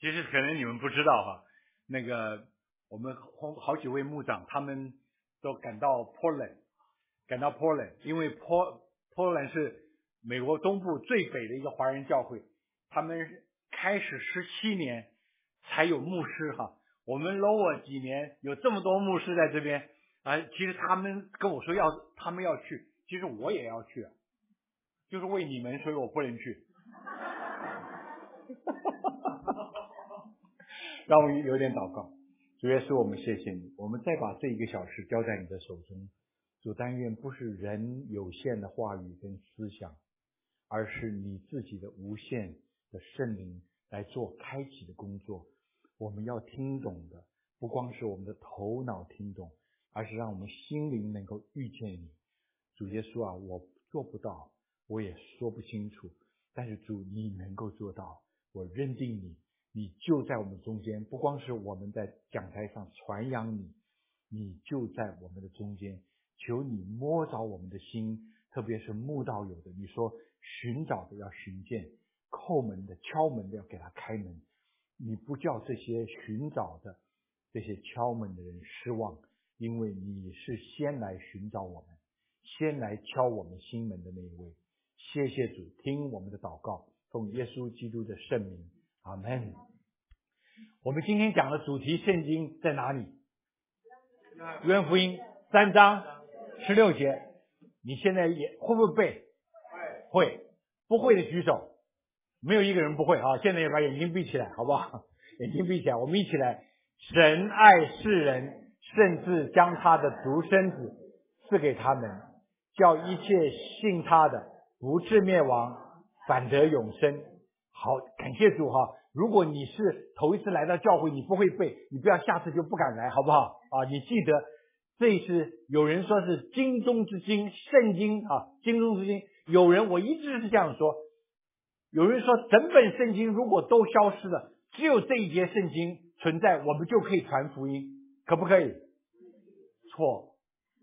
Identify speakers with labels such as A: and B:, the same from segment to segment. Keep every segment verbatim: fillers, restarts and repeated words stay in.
A: 其实可能你们不知道哈，那个我们好好几位牧长他们都赶到 Portland， 赶到 Portland， 因为 Port Portland 是美国东部最北的一个华人教会，他们开始十七年才有牧师哈。我们 Lower 几年有这么多牧师在这边啊，其实他们跟我说要他们要去，其实我也要去啊，就是为你们，所以我不能去。让我有点祷告。主耶稣，我们谢谢你，我们再把这一个小时交在你的手中。主，但愿不是人有限的话语跟思想，而是你自己的无限的圣灵来做开启的工作。我们要听懂的不光是我们的头脑听懂，而是让我们心灵能够遇见你。主耶稣啊，我做不到，我也说不清楚，但是主你能够做到，我认定你，你就在我们中间，不光是我们在讲台上传扬你，你就在我们的中间。求你摸着我们的心，特别是慕道友的，你说寻找的要寻见，叩门的敲门的要给他开门。你不叫这些寻找的这些敲门的人失望，因为你是先来寻找我们，先来敲我们心门的那一位。谢谢主，听我们的祷告，奉耶稣基督的圣名，阿们。我们今天讲的主题圣经在哪里？约翰福音三章十六节。你现在也会不会背？会。不会的举手。没有一个人不会啊！现在也把眼睛闭起来，好不好？眼睛闭起来，我们一起来。神爱世人，甚至将他的独生子赐给他们，叫一切信他的不至灭亡，反得永生。好，感谢主哈！如果你是头一次来到教会，你不会背，你不要下次就不敢来，好不好？啊，你记得，这是有人说是经中之经，圣经啊，经中之经。有人我一直是这样说，有人说整本圣经如果都消失了，只有这一节圣经存在，我们就可以传福音，可不可以？错。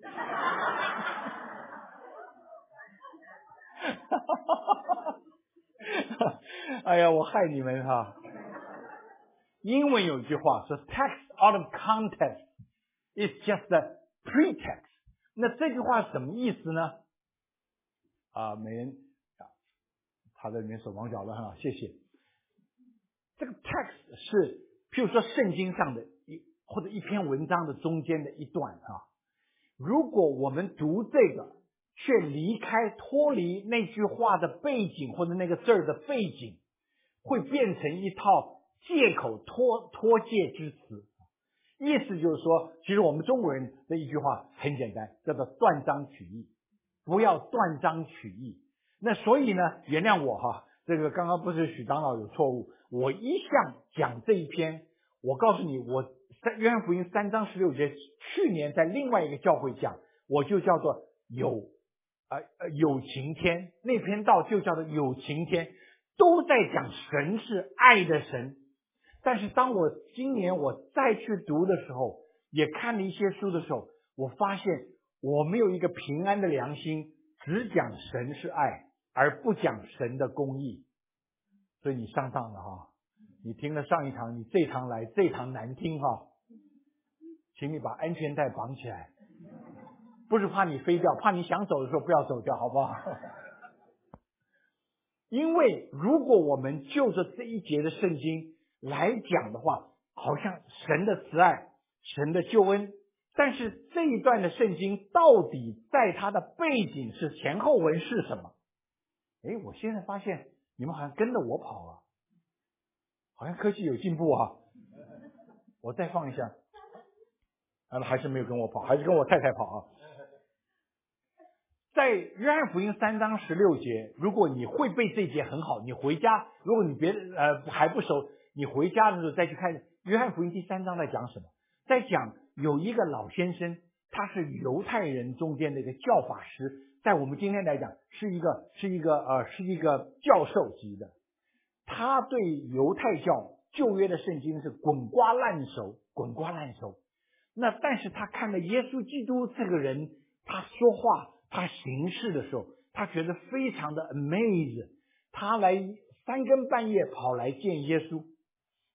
A: 哎呀，我害你们哈！英文有一句话说 "Text out of context is just a pretext"， 那这句话什么意思呢？啊，美人他在里面手忙脚乱哈，谢谢。这个 text 是譬如说圣经上的一或者一篇文章的中间的一段啊，如果我们读这个却离开脱离那句话的背景或者那个字儿的背景，会变成一套借口脱脱介之词。意思就是说，其实我们中国人的一句话很简单，叫做断章取义，不要断章取义。那所以呢，原谅我哈，这个刚刚不是许长老有错误，我一向讲这一篇，我告诉你，我在约翰福音三章十六节，去年在另外一个教会讲，我就叫做有呃呃有晴天，那篇道就叫做有晴天，都在讲神是爱的神。但是当我今年我再去读的时候，也看了一些书的时候，我发现我没有一个平安的良心，只讲神是爱，而不讲神的公义。所以你上当了哈，你听了上一堂，你这一堂来，这一堂难听哈，请你把安全带绑起来，不是怕你飞掉，怕你想走的时候不要走掉，好不好？因为如果我们就着这一节的圣经来讲的话，好像神的慈爱，神的救恩，但是这一段的圣经到底在它的背景是前后文是什么？诶，我现在发现你们好像跟着我跑啊，好像科技有进步啊。我再放一下，啊，还是没有跟我跑，还是跟我太太跑啊。在约翰福音三章十六节，如果你会背这一节很好，你回家，如果你别呃还不熟，你回家的时候再去看约翰福音第三章在讲什么，在讲有一个老先生，他是犹太人中间的一个教法师，在我们今天来讲是一个是一个呃是一个教授级的，他对犹太教旧约的圣经是滚瓜烂熟，滚瓜烂熟。那但是他看了耶稣基督这个人，他说话他行事的时候，他觉得非常的 amazed， 他来三更半夜跑来见耶稣，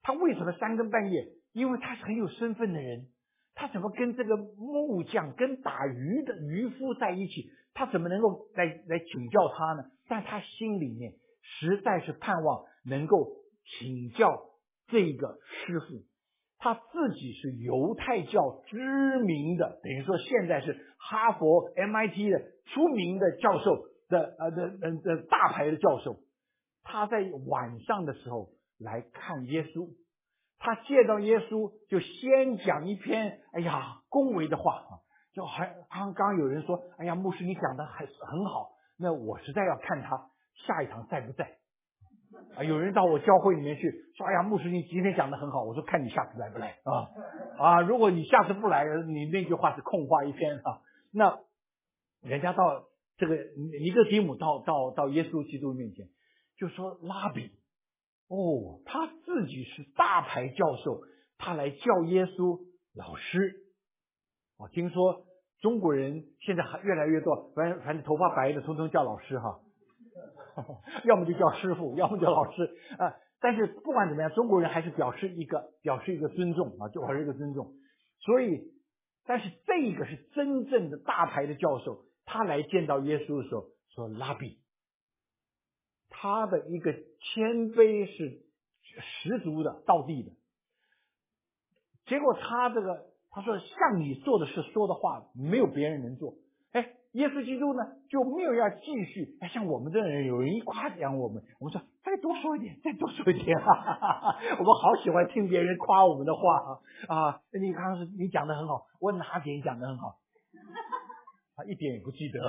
A: 他为什么三更半夜？因为他是很有身份的人，他怎么跟这个木匠、跟打鱼的渔夫在一起？他怎么能够来来请教他呢？但他心里面实在是盼望能够请教这个师傅。他自己是犹太教知名的，等于说现在是哈佛 M I T 的出名的教授的呃的呃的大牌的教授。他在晚上的时候来看耶稣，他见到耶稣就先讲一篇哎呀恭维的话，就还刚刚有人说，哎呀牧师你讲的很很好，那我实在要看他下一场在不在。啊，有人到我教会里面去说，哎呀牧师你今天讲的很好，我说看你下次来不来啊啊，如果你下次不来，你那句话是空话一篇啊。那人家到这个尼哥底母到到到耶稣基督面前就说，拉比，哦，他自己是大牌教授，他来叫耶稣老师。哦，听说中国人现在还越来越多，反正反正头发白的通通叫老师哈，要么就叫师傅，要么叫老师啊。但是不管怎么样，中国人还是表示一个表示一个尊重啊，就表示一个尊重。所以，但是这个是真正的大牌的教授，他来见到耶稣的时候说拉比，他的一个谦卑是十足的道地的。结果他这个他说像你做的事说的话没有别人能做。哎，耶稣基督呢就没有要继续，哎，像我们这人有人一夸奖我们，我们说再多说一点，再多说一点，哈哈哈哈，我们好喜欢听别人夸我们的话啊啊！你刚刚是你讲的很好，我哪点讲的很好？啊，一点也不记得，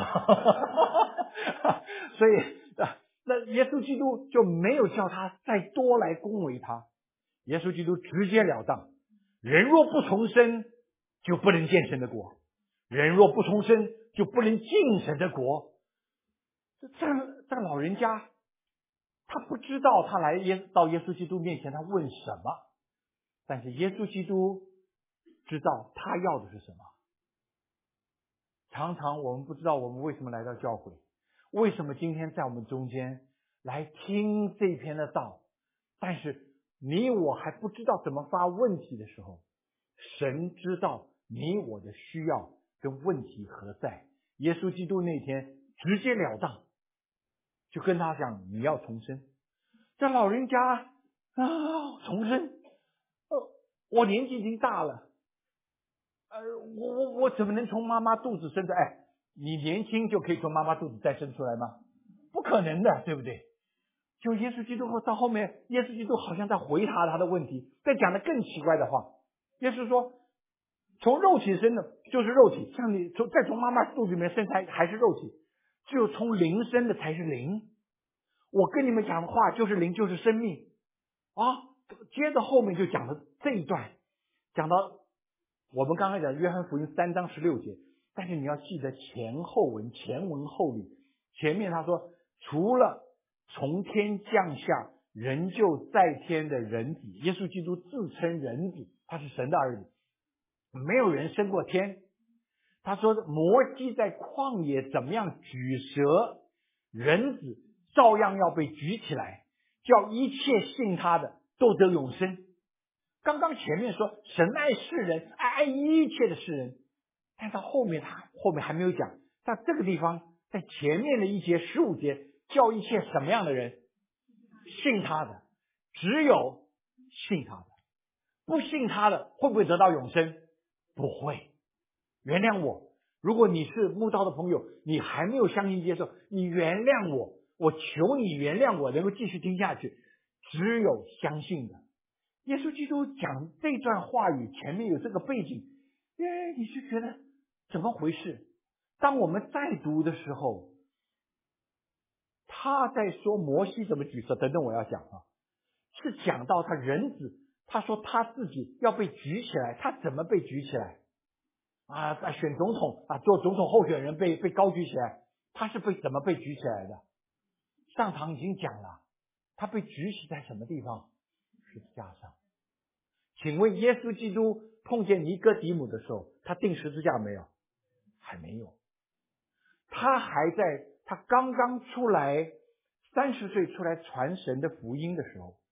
A: 所以啊，那耶稣基督就没有叫他再多来恭维他，耶稣基督直截了当，人若不重生，就不能见神的国；人若不重生，就不能进神的国。这这个老人家，他不知道他来耶到耶稣基督面前，他问什么，但是耶稣基督知道他要的是什么。常常我们不知道我们为什么来到教会，为什么今天在我们中间来听这篇的道，但是你我还不知道怎么发问题的时候，神知道你我的需要跟问题何在。耶稣基督那天直截了当就跟他讲，你要重生。这老人家啊，重生，呃，我年纪已经大了，呃，我我我怎么能从妈妈肚子生出？哎，你年轻就可以从妈妈肚子再生出来吗？不可能的，对不对？就耶稣基督到后面，耶稣基督好像在回答他的问题，在讲的更奇怪的话。耶稣说，从肉体生的就是肉体，像你从再从妈妈肚子里面生才还是肉体，只有从灵生的才是灵。我跟你们讲的话就是灵，就是生命啊。接着后面就讲了这一段，讲到我们刚才讲约翰福音三章十六节，但是你要记得前后文，前文后理。前面他说，除了从天降下人就在天的人子，耶稣基督自称人子，他是神的儿子，没有人升过天。他说摩西在旷野怎么样举蛇，人子照样要被举起来，叫一切信他的都得永生。刚刚前面说神爱世人，爱一切的世人，但到后面他后面还没有讲，在这个地方在前面的一节十五节，叫一切什么样的人？信他的，只有信他的。不信他的会不会得到永生？不会。原谅我，如果你是慕道的朋友，你还没有相信接受，你原谅我，我求你原谅我，能够继续听下去。只有相信的。耶稣基督讲这段话语前面有这个背景，哎，你就觉得怎么回事？当我们再读的时候，他在说摩西怎么举蛇等等，我要讲啊，是讲到他人子，他说他自己要被举起来，他怎么被举起来啊？选总统啊，做总统候选人被被高举起来，他是被怎么被举起来的？上堂已经讲了，他被举起在什么地方？十字架上。请问耶稣基督碰见尼哥底母的时候，他钉十字架没有？还没有。他还在他刚刚出来三十岁出来传神的福音的时候，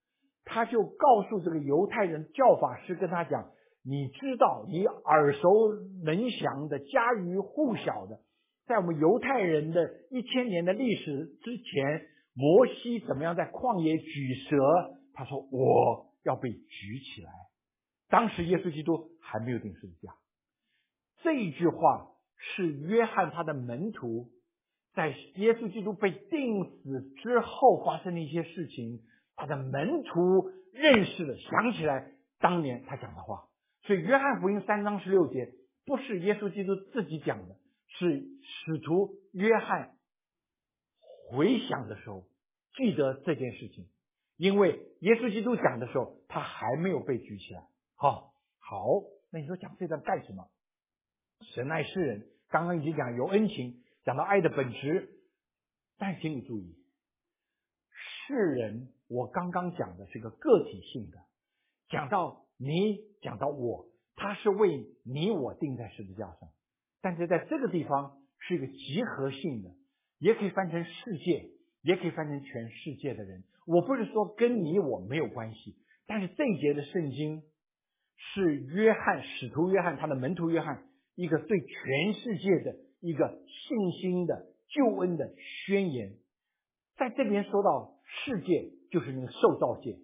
A: 他就告诉这个犹太人教法师跟他讲，你知道你耳熟能详的家喻户晓的，在我们犹太人的一千年的历史之前，摩西怎么样在旷野举蛇，他说我要被举起来。当时耶稣基督还没有钉十字架。这一句话是约翰他的门徒在耶稣基督被钉死之后发生的一些事情，他的门徒认识了，想起来当年他讲的话。所以约翰福音三章十六节不是耶稣基督自己讲的，是使徒约翰回想的时候记得这件事情，因为耶稣基督讲的时候他还没有被举起来。好，好，那你说讲这段干什么？神爱世人，刚刚已经讲有恩情，讲到爱的本质，但请你注意，世人我刚刚讲的是个个体性的，讲到你，讲到我，他是为你我钉在十字架上，但是在这个地方是一个集合性的，也可以翻成世界，也可以翻成全世界的人。我不是说跟你我没有关系，但是这一节的圣经是约翰使徒约翰他的门徒约翰一个对全世界的一个信心的救恩的宣言。在这边说到世界就是那个受造界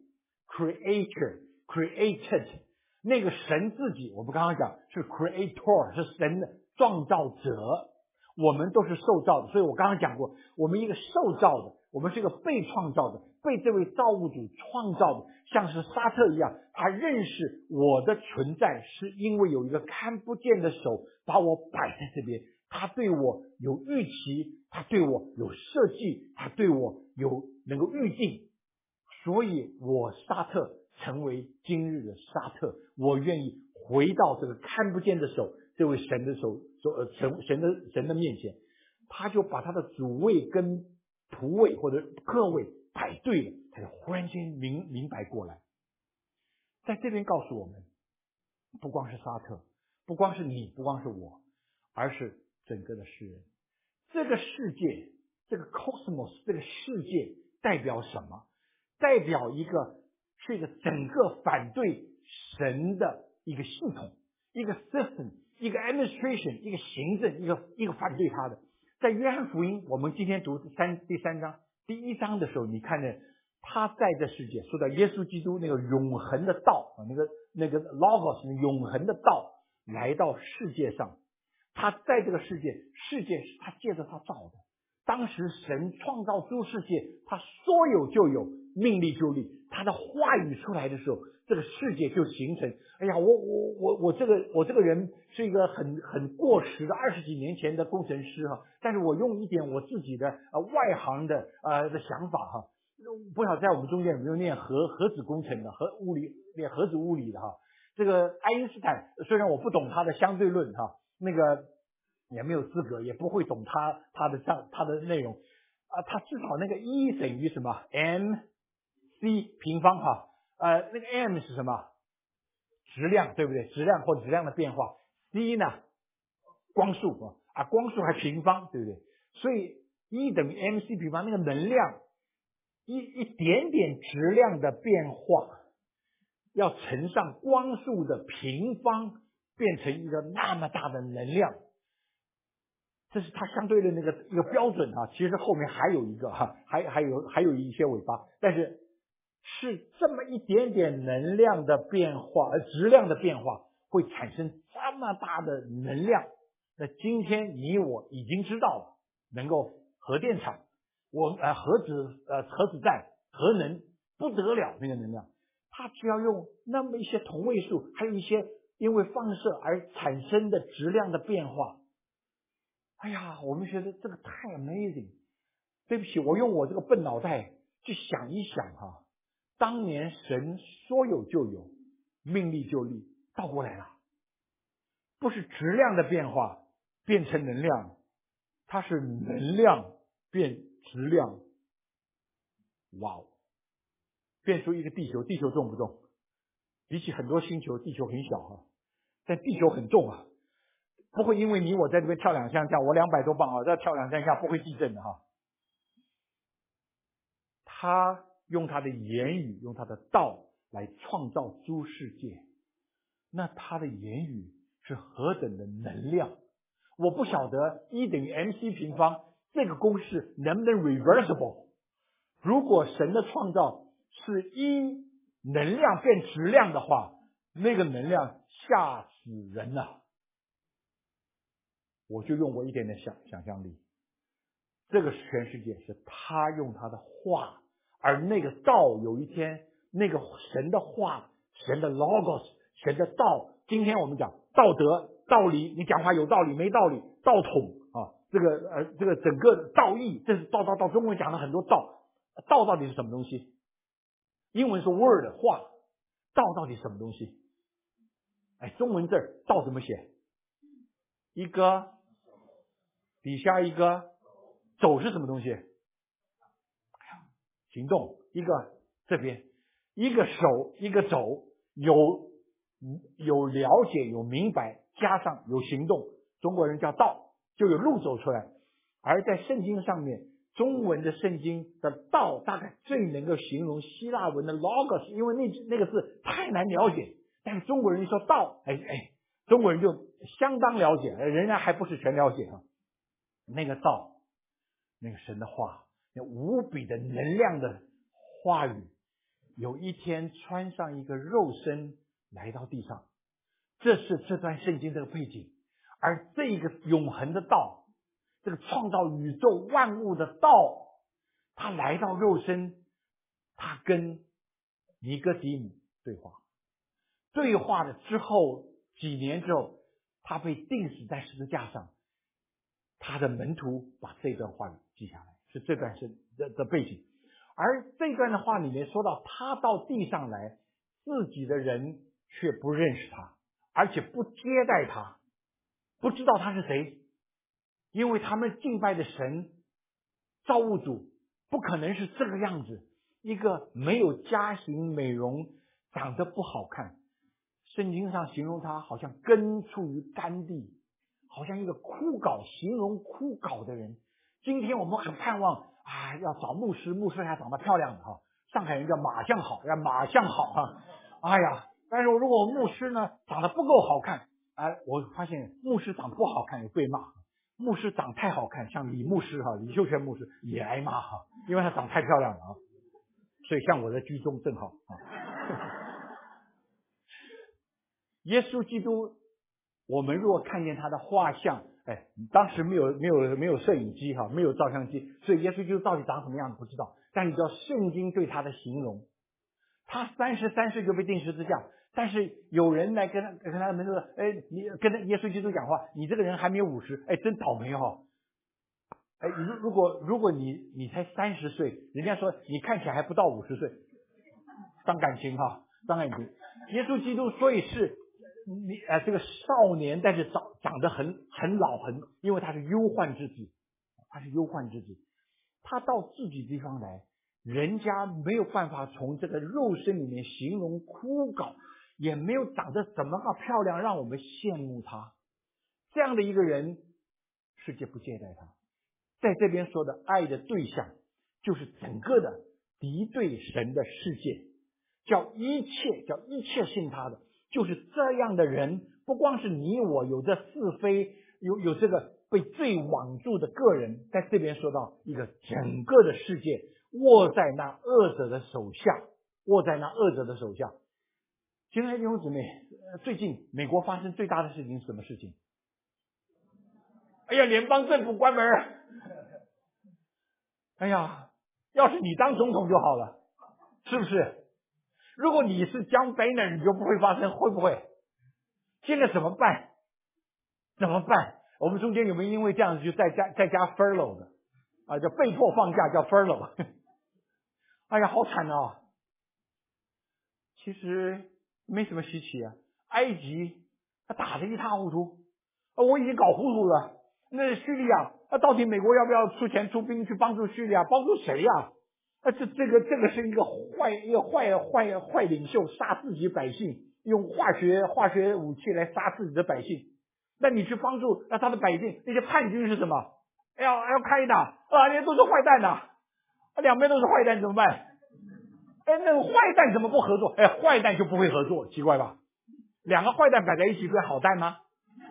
A: creator created， 那个神自己我们刚刚讲是 creator， 是神的创造者，我们都是受造的。所以我刚刚讲过，我们一个受造的，我们是一个被创造的，被这位造物主创造的，像是沙特一样，他认识我的存在是因为有一个看不见的手把我摆在这边，他对我有预期，他对我有设计，他对我有能够预定，所以我沙特成为今日的沙特，我愿意回到这个看不见的手，这位神的手呃神神的神的面前，他就把他的主位跟仆位或者客位摆对了，他就忽然间明明白过来。在这边告诉我们，不光是沙特，不光是你，不光是我，而是整个的世人。这个世界，这个 cosmos， 这个世界代表什么？代表一个是一个整个反对神的一个系统，一个 system， 一个 administration， 一个行政，一个一个反对他的。在约翰福音，我们今天读三第三章第一章的时候，你看见他在这世界说到耶稣基督那个永恒的道，那个那个 logos 永恒的道来到世界上，他在这个世界，世界是他借着他造的。当时神创造诸世界，他说有就有，命立就立，他的话语出来的时候，这个世界就形成。哎呀，我我我我这个我这个人是一个很很过时的二十几年前的工程师哈，但是我用一点我自己的呃外行的呃的想法哈，不晓得在我们中间有没有念核核子工程的核物理念核子物理的哈。这个爱因斯坦虽然我不懂他的相对论哈，那个也没有资格，也不会懂他他的上他的内容啊，他至少那个 E 等于什么 M C 平方哈，呃那个 M 是什么？质量，对不对？质量或质量的变化。C 呢？光速啊，光速还平方，对不对？所以 E 等于 M C 平方，那个能量一一点点质量的变化，要乘上光速的平方，变成一个那么大的能量。这是它相对的那个一个标准啊，其实后面还有一个哈，还还有还有一些尾巴，但是是这么一点点能量的变化，呃，质量的变化会产生这么大的能量。那今天你我已经知道了，能够核电厂，我呃核子呃核子弹、核能不得了那个能量，它只要用那么一些同位素，还有一些因为放射而产生的质量的变化。哎呀，我们觉得这个太 amazing。对不起，我用我这个笨脑袋去想一想哈、啊，当年神说有就有，命立就立，倒过来了，不是质量的变化变成能量，它是能量变质量。哇哦，变出一个地球，地球重不重？比起很多星球，地球很小哈、啊，但地球很重啊。不会因为你我在这边跳两下下，我两百多磅啊，再跳两三下不会地震的哈。他用他的言语，用他的道来创造诸世界，那他的言语是何等的能量。我不晓得一等于 mc 平方这个公式能不能 reversible。 如果神的创造是一能量变质量的话，那个能量吓死人了。我就用我一点点想想象力，这个全世界是他用他的话，而那个道有一天，那个神的话，神的 logos， 神的道，今天我们讲道德道理，你讲话有道理没道理，道统啊，这个呃这个整个道义，这是道道道，中文讲了很多道，道到底是什么东西？英文说 word 话，道到底是什么东西？哎，中文字儿道怎么写？一个底下一个走是什么东西？行动，一个这边一个手一个走，有有了解有明白，加上有行动，中国人叫道，就有路走出来。而在圣经上面，中文的圣经的道大概最能够形容希腊文的 logos， 因为那那个字太难了解，但是中国人一说道，哎哎，中国人就相当了解，人家还不是全了解啊。那个道，那个神的话，那无比的能量的话语，有一天穿上一个肉身来到地上，这是这段圣经这个背景。而这个永恒的道，这个创造宇宙万物的道，他来到肉身，他跟尼哥底母对话，对话了之后几年之后，他被钉死在十字架上，他的门徒把这段话语记下来，是这段是的的背景。而这段的话里面说到，他到地上来，自己的人却不认识他，而且不接待他，不知道他是谁，因为他们敬拜的神造物主不可能是这个样子，一个没有家型美容，长得不好看，圣经上形容他好像根处于干地，好像一个枯槁，形容枯槁的人。今天我们很盼望啊，要找牧师，牧师还长得漂亮的哈，上海人叫马相好，要马相好哈。哎呀，但是如果牧师呢长得不够好看，哎，我发现牧师长得不好看也被骂，牧师长太好看，像李牧师哈，李秀全牧师也挨骂哈，因为他长太漂亮了啊。所以像我的居中正好啊。耶稣基督，我们如果看见他的画像，哎，当时没有没有没有摄影机哈，没有照相机，所以耶稣基督到底长什么样子不知道。但你知道圣经对他的形容，他三十三岁就被钉十字架，但是有人来跟他跟他们说，哎，你跟他耶稣基督讲话，你这个人还没有五十，哎，真倒霉哈。哎，如如果如果你你才三十岁，人家说你看起来还不到五十岁，伤感情哈，伤感情。耶稣基督所以是。你呃，这个少年，但是长长得很很老很，因为他是忧患之子，他是忧患之子，他到自己地方来，人家没有办法从这个肉身里面形容枯槁，也没有长得怎么个漂亮，让我们羡慕他。这样的一个人，世界不接待他。在这边说的爱的对象，就是整个的敌对神的世界，叫一切叫一切信他的。就是这样的人，不光是你我有着是非，有有这个被罪网住的个人，在这边说到一个整个的世界握在那恶者的手下，握在那恶者的手下。亲爱的弟兄姊妹，最近美国发生最大的事情是什么事情？哎呀，联邦政府关门。哎呀，要是你当总统就好了，是不是？如果你是John Boehner，你就不会发生，会不会？现在怎么办？怎么办？我们中间有没有因为这样子就在家在家 furlough 的啊？叫被迫放假，叫 furlough。哎呀，好惨哦！其实没什么稀奇啊。埃及他打得一塌糊涂，我已经搞糊涂了。那叙利亚，那到底美国要不要出钱出兵去帮助叙利亚？帮助谁呀、啊？啊，这这个这个是一个坏一个坏坏坏领袖，杀自己百姓，用化学化学武器来杀自己的百姓。那你去帮助那他的百姓，那些叛军是什么？要要开打啊，那些都是坏蛋呐、啊，两边都是坏蛋，怎么办？ 哎，那个坏蛋怎么不合作？哎，坏蛋就不会合作，奇怪吧？两个坏蛋摆在一起，不是好蛋吗？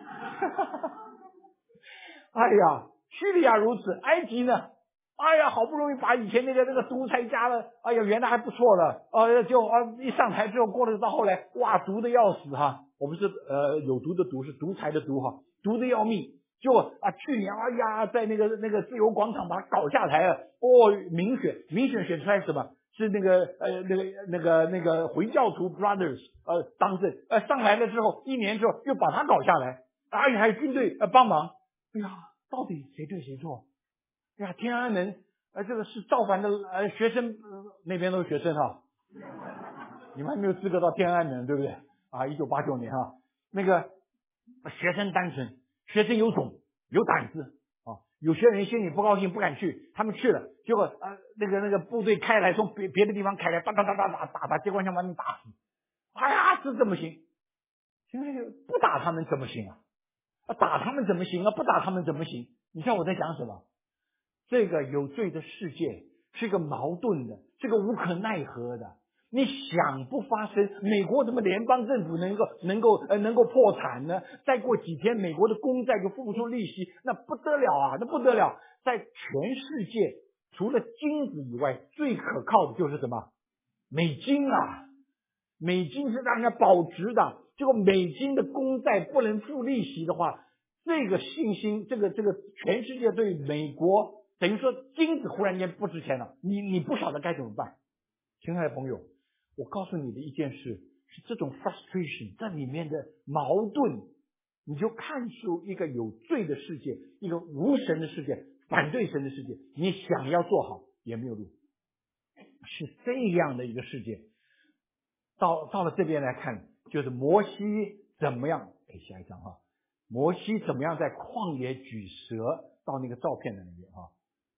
A: 哎呀，叙利亚如此，埃及呢？哎呀，好不容易把以前那个那个独裁家了，哎呀，原来还不错了，呃，就啊一上台之后，过了到后来，哇，毒的要死哈！我们是呃有毒的毒，是独裁的毒哈，毒的要命。就啊，去年哎呀，在那个那个自由广场把他搞下台了，哦，民选民选选出来什么？是那个呃那个那个那个回教徒 brothers 呃当政，呃上来了之后，一年之后又把他搞下来，而且还有军队呃帮忙。哎呀，到底谁对谁错？哎呀，天安门呃这个是造反的呃学生、呃、那边都是学生哈，你们还没有资格到天安门对不对啊？一九八九年哈，那个学生单纯，学生有种有胆子啊，有些人心里不高兴不敢去，他们去了，结果呃那个那个部队开来从别别的地方开来，哒哒哒哒打打把机关枪把你打死，哎呀这怎么行？现在不打他们怎么行啊？啊打他们怎么行啊？不打他们怎么行？你知道我在讲什么？这个有罪的世界是个矛盾的，是个无可奈何的。你想不发生，美国怎么联邦政府能够能够呃能够破产呢？再过几天，美国的公债就付不出利息，那不得了啊，那不得了！在全世界，除了金子以外，最可靠的就是什么？美金啊！美金是让人家保值的。结果美金的公债不能付利息的话，这个信心，这个这个全世界对美国。等于说金子忽然间不值钱了，你你不晓得该怎么办。亲爱的朋友，我告诉你的一件事是这种 frustration 这里面的矛盾，你就看出一个有罪的世界，一个无神的世界，反对神的世界，你想要做好也没有路，是这样的一个世界。到到了这边来看，就是摩西怎么样，可以下一张哈，摩西怎么样在旷野举蛇到那个照片的那边哈。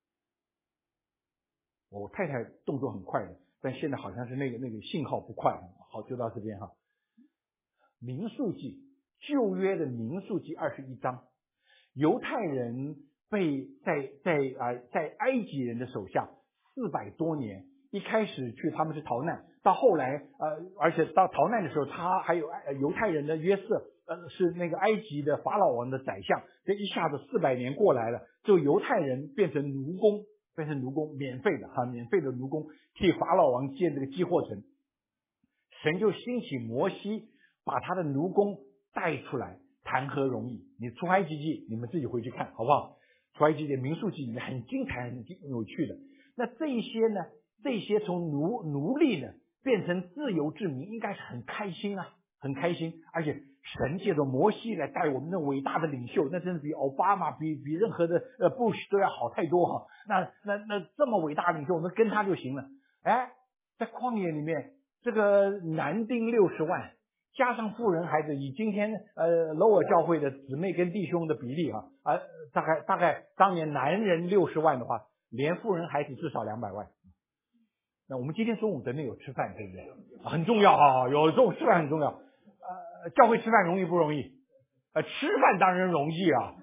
A: 我太太动作很快的，但现在好像是那个那个信号不快。好，就到这边哈。民数记，旧约的民数记二十一章，犹太人被在在啊、呃、在埃及人的手下四百多年，一开始去他们是逃难，到后来呃而且到逃难的时候，他还有呃犹太人的约瑟呃是那个埃及的法老王的宰相，这一下子四百年过来了，就犹太人变成奴工。变成奴工，免费的哈，免费的奴工替法老王建这个积货城。神就兴起摩西，把他的奴工带出来，谈何容易？你出埃及记，你们自己回去看好不好？出埃及记、民数记里面很精彩、很有趣的。那这一些呢，这些从奴奴隶呢变成自由之民，应该是很开心啊，很开心。而且神借着摩西来带我们那伟大的领袖，那真是比奥巴马、比比任何的呃布什都要好太多哈。那那那这么伟大的领袖，我们跟他就行了。哎，在旷野里面，这个男丁六十万，加上妇人孩子，以今天呃罗尔教会的姊妹跟弟兄的比例啊，啊、呃、大概大概当年男人六十万的话，连妇人孩子至少两百万。那我们今天中午真的有吃饭，对不对？很重要哈，有中午吃饭很重要。呃，教会吃饭容易不容易？呃，吃饭当然容易啊，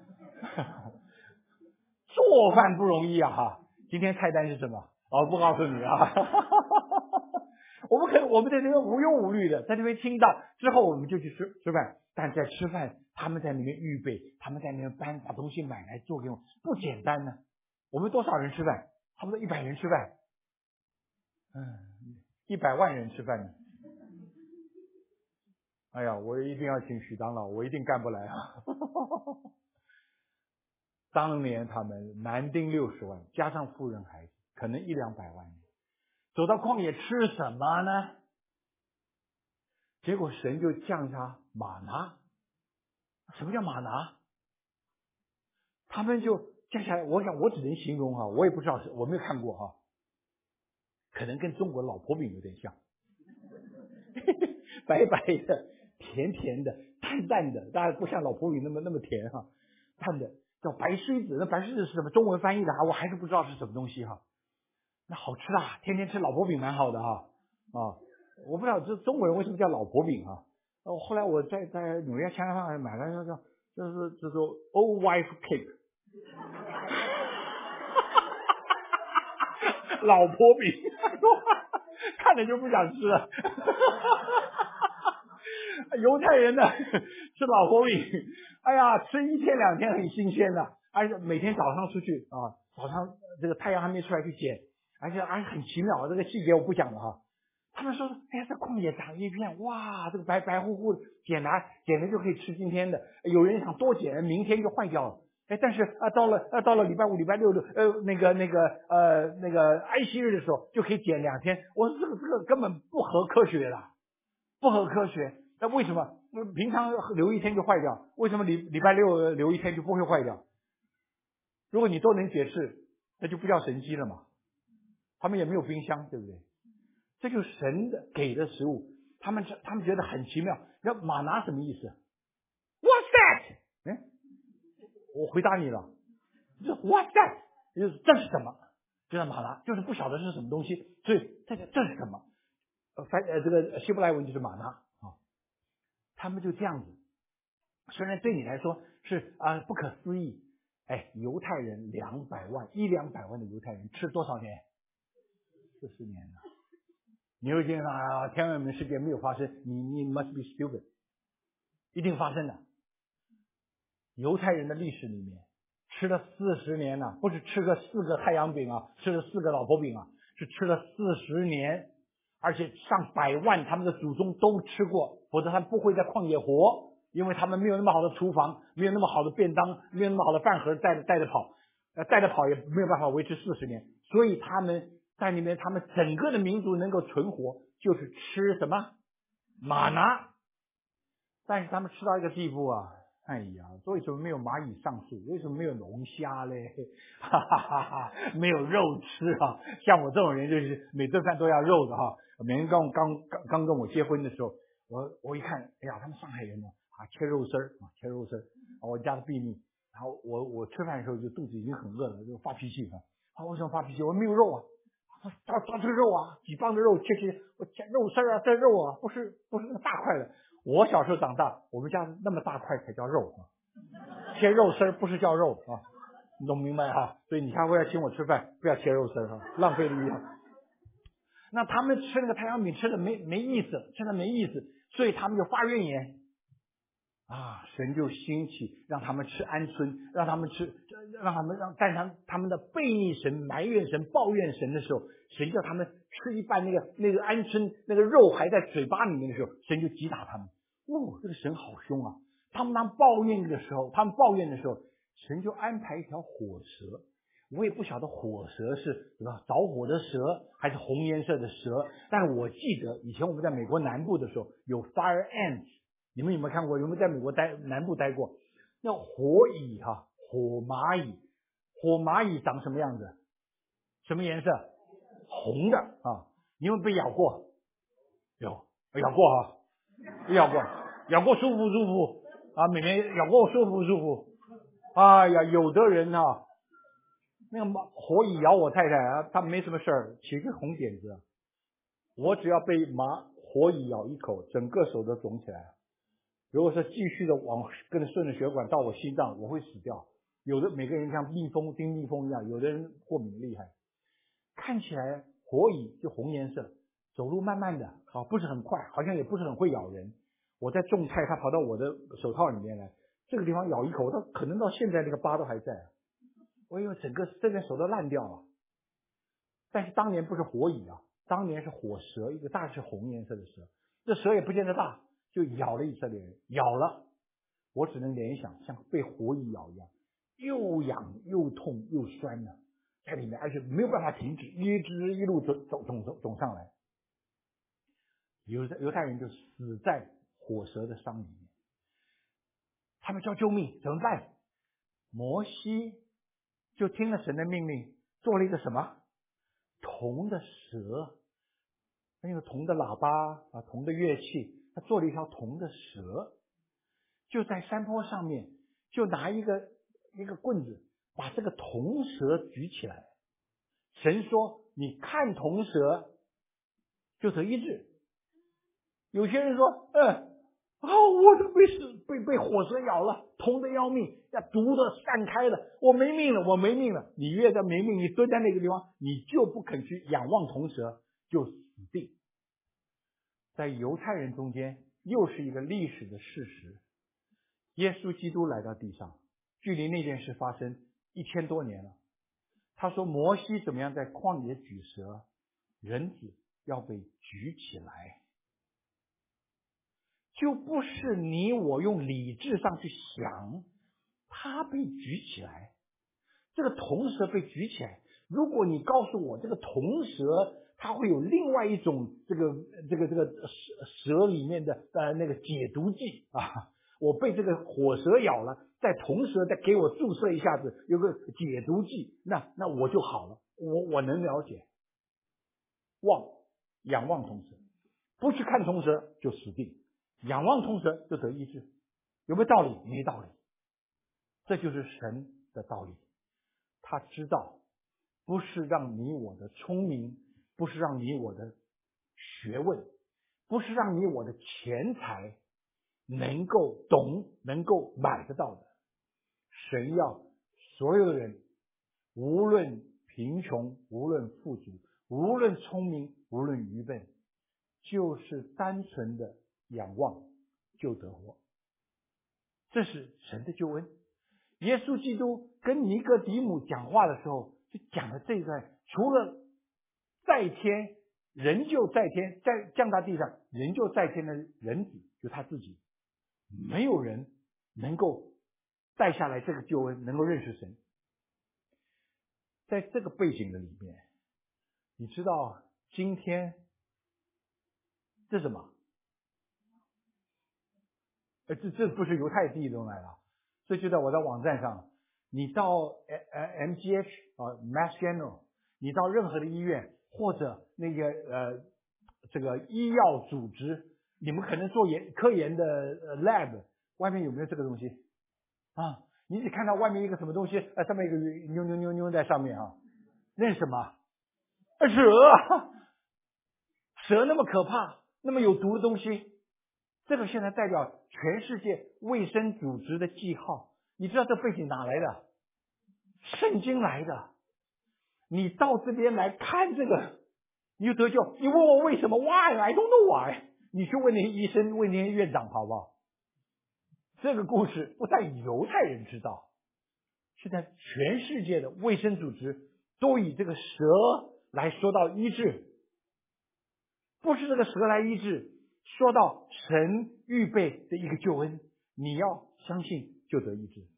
A: 做饭不容易啊哈。今天菜单是什么？哦，不告诉你啊。我们可能我们在这边无忧无虑的，在这边听到之后，我们就去吃吃饭。但在吃饭，他们在里面预备，他们在里面搬把东西买来做给我们，不简单呢。我们多少人吃饭？差不多一百人吃饭。嗯，一百万人吃饭呢。哎呀，我一定要请许长老，我一定干不来啊！当年他们男丁六十万，加上妇人孩子，可能一两百万人，走到旷野吃什么呢？结果神就降下玛拿。什么叫玛拿？他们就降下来，我想我只能形容哈，我也不知道，我没有看过哈，可能跟中国老婆饼有点像，白白的。甜甜的，淡淡的，当然不像老婆饼那么那么甜哈，淡的叫白水子。那白水子是什么？中文翻译的啊，我还是不知道是什么东西哈。那好吃啊，天天吃老婆饼蛮好的哈啊。我不知道这中国人为什么叫老婆饼啊？哦，后来我在在纽约香港买了那个，就是就是 old wife cake， 老婆饼。 看着就不想吃了。犹太人呢吃老婆饼，哎呀，吃一天两天很新鲜的，而且每天早上出去啊，早上这个太阳还没出来去捡，而且而且很奇妙，这个细节我不讲了哈。他们说，哎呀，这旷野长一片，哇，这个白白乎乎的，捡来捡了就可以吃今天的。有人想多捡，明天就坏掉了。哎，但是啊，到了啊，到了礼拜五、礼拜六的呃那个那个呃那个安息日的时候，就可以捡两天。我说这个这个根本不合科学的，不合科学。那为什么？平常留一天就坏掉，为什么礼礼拜六留一天就不会坏掉？如果你都能解释，那就不叫神机了嘛。他们也没有冰箱，对不对？这就是神的给的食物，他们他们觉得很奇妙。那玛拿什么意思 ？What's that？ 嗯，我回答你了，这 What's that？ 就是这是什么？就是玛拿，就是不晓得是什么东西，所以这个这是什么？呃，翻呃这个希伯来文就是玛拿啊。他们就这样子，虽然对你来说是啊、呃、不可思议，哎，犹太人两百万一两百万的犹太人吃多少年？四十年了。你会经常啊，天安门事件没有发生，你你 must be stupid， 一定发生的。犹太人的历史里面吃了四十年了、啊，不是吃个四个太阳饼啊，吃了四个老婆饼啊，是吃了四十年，而且上百万他们的祖宗都吃过，否则他们不会在旷野活，因为他们没有那么好的厨房，没有那么好的便当，没有那么好的饭盒带着带着跑，呃带着跑也没有办法维持四十年，所以他们在里面，他们整个的民族能够存活，就是吃什么玛拿。但是他们吃到一个地步啊，哎呀，为什么没有蚂蚁上树？为什么没有龙虾嘞？哈哈哈哈，没有肉吃啊！像我这种人，就是每顿饭都要肉的哈。每人刚刚刚刚跟我结婚的时候，我我一看，哎呀，他们上海人呢啊，切肉丝儿啊，切肉丝儿，我家的秘密。然后我我吃饭的时候就肚子已经很饿了，就发脾气啊。他为什么发脾气？我没有肉啊。抓抓这个肉啊，几磅的肉切切，我切肉丝啊，这肉啊，不是不是那个大块的。我小时候长大，我们家那么大块才叫肉啊，切肉丝不是叫肉啊，你懂明白哈？所以你下回要请我吃饭，不要切肉丝哈，浪费力量。那他们吃那个太阳饼吃的没没意思，吃的没意思，所以他们就发怨言。啊，神就兴起，让他们吃鹌鹑，让他们吃，让他们让，但他他们的背逆神、埋怨神、抱怨神的时候，神叫他们吃一半那个那个鹌鹑那个肉还在嘴巴里面的时候，神就击打他们。哦，这个神好凶啊！他们当抱怨的时候，他们抱怨的时候，神就安排一条火蛇。我也不晓得火蛇是什么着火的蛇还是红颜色的蛇，但我记得以前我们在美国南部的时候有 fire ants。你们有没有看过？有没有在美国待南部待过？那火蚁哈、啊，火蚂蚁，火蚂蚁长什么样子？什么颜色？红的啊！你有没有被咬过？有，咬过哈、啊，咬过，咬过舒服不舒服啊？每年咬过舒服不舒服？哎呀，有的人啊，那个火蚁咬我太太啊，她没什么事儿，起个红点子，我只要被麻火蚁咬一口，整个手都肿起来了。如果是继续的往跟顺着血管到我心脏，我会死掉。有的每个人像蜜蜂叮蜜蜂一样，有的人过敏厉害。看起来火蚁就红颜色，走路慢慢的，好不是很快，好像也不是很会咬人。我在种菜，它跑到我的手套里面来，这个地方咬一口，它可能到现在那个疤都还在。我以为整个这边手都烂掉了。但是当年不是火蚁啊，当年是火蛇，一个大是红颜色的蛇，这蛇也不见得大。就咬了以色列人，咬了，我只能联想像被火蚁咬一样，又痒又痛又酸的在里面，而且没有办法停止，一直一路走走走走走上来。犹犹太人就死在火蛇的伤里面，他们叫救命，怎么办？摩西就听了神的命令，做了一个什么铜的蛇，那个铜的喇叭啊，铜的乐器。他做了一条铜的蛇，就在山坡上面，就拿一个一个棍子，把这个铜蛇举起来。神说：“你看铜蛇，就得医治。”有些人说：“嗯，哦，我都被被被火蛇咬了，痛得要命，要毒的散开了，我没命了，我没命了。”你越在没命，你蹲在那个地方，你就不肯去仰望铜蛇，就死定在犹太人中间又是一个历史的事实。耶稣基督来到地上，距离那件事发生一千多年了。他说摩西怎么样在旷野举蛇，人子要被举起来，就不是你我用理智上去想，他被举起来，这个铜蛇被举起来。如果你告诉我这个铜蛇它会有另外一种这个这个这个蛇蛇里面的呃那个解毒剂啊，我被这个火蛇咬了，在铜蛇再给我注射一下子有个解毒剂，那那我就好了，我我能了解。望仰望铜蛇，不去看铜蛇就死定，仰望铜蛇就得医治，有没有道理？没道理。这就是神的道理，他知道不是让你我的聪明，不是让你我的学问，不是让你我的钱财能够懂能够买得到的。神要所有的人，无论贫穷，无论富足，无论聪明，无论愚笨，就是单纯的仰望就得活。这是神的救恩。耶稣基督跟尼哥底母讲话的时候就讲了这一段，除了在天人就在天，在降到地上人就在天的人子，就他自己，没有人能够带下来这个救恩，能够认识神。在这个背景的里面，你知道今天这是什么？呃，这这不是犹太地中来了，这就在我的网站上，你到呃 M G H 啊 Mass General， 你到任何的医院或者那个呃这个医药组织，你们可能做研科研的呃 lab， 外面有没有这个东西啊？你只看到外面一个什么东西，呃上面一个妞妞妞妞在上面啊，那是什么？蛇，蛇那么可怕，那么有毒的东西。这个现在代表全世界卫生组织的记号，你知道这背景哪来的？圣经来的。你到这边来看这个，你就得救。你问我为什么 ？Why? I don't know why. 你去问那些医生，问那些院长好不好？这个故事不但犹太人知道，现在全世界的卫生组织都以这个蛇来说到医治，不是这个蛇来医治，说到神预备的一个救恩，你要相信就得医治。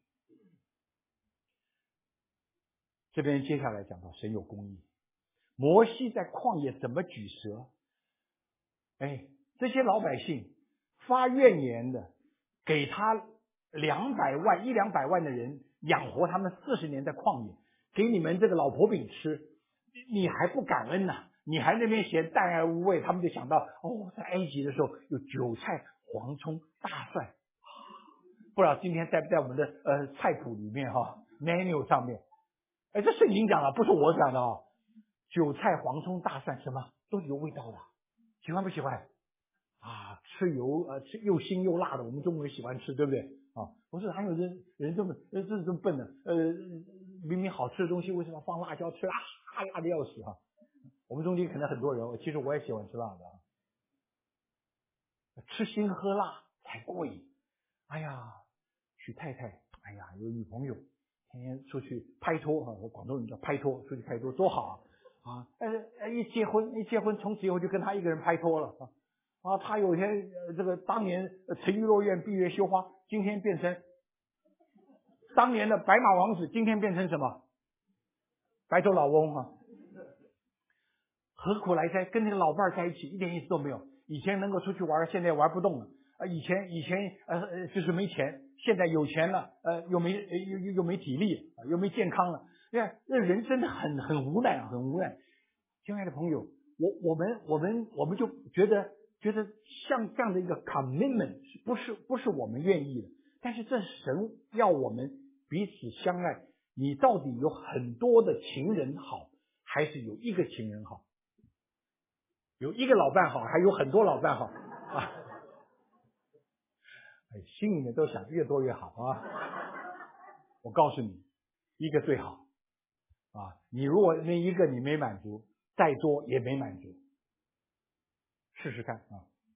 A: 这边接下来讲到神有公义，摩西在旷野怎么举蛇？哎，这些老百姓发怨言的，给他两百万一两百万的人养活他们四十年在旷野，给你们这个老婆饼吃，你还不感恩呢、啊？你还那边嫌淡而无味，他们就想到哦，在埃及的时候有韭菜、黄葱、大蒜，不知道今天在不在我们的呃菜谱里面哈、哦、menu 上面？哎，这圣经讲了，不是我讲的哦。韭菜、黄葱、大蒜什么都是有味道的，喜欢不喜欢？啊，吃油呃吃又辛又辣的，我们中国人喜欢吃，对不对？啊，不是还有人人这么呃这这么笨的，呃明明好吃的东西为什么放辣椒吃啊？辣的要死啊！我们中间可能很多人，其实我也喜欢吃辣的，吃辛喝辣才过瘾。哎呀，娶太太，哎呀有女朋友，天天出去拍拖啊，我广东人叫拍拖，出去拍拖多好啊！呃一结婚一结婚，从此以后就跟他一个人拍拖了啊。啊，他有一天、呃、这个当年沉鱼落雁闭月羞花，今天变成当年的白马王子，今天变成什么？白头老翁啊！何苦来哉？跟那个老伴在一起一点意思都没有。以前能够出去玩，现在玩不动了。啊，以前以前呃就是没钱，现在有钱了，呃又没又又又没体力，又没健康了。你看，那人真的很很无奈啊，很无奈。亲爱的朋友，我我们我们我们就觉得觉得像这样的一个 commitment 不是不是我们愿意的，但是这神要我们彼此相爱。你到底有很多的情人好，还是有一个情人好？有一个老伴好，还有很多老伴好啊！心里面都想越多越好啊！我告诉你，一个最好啊！你如果那一个你没满足，再多也没满足。试试看啊！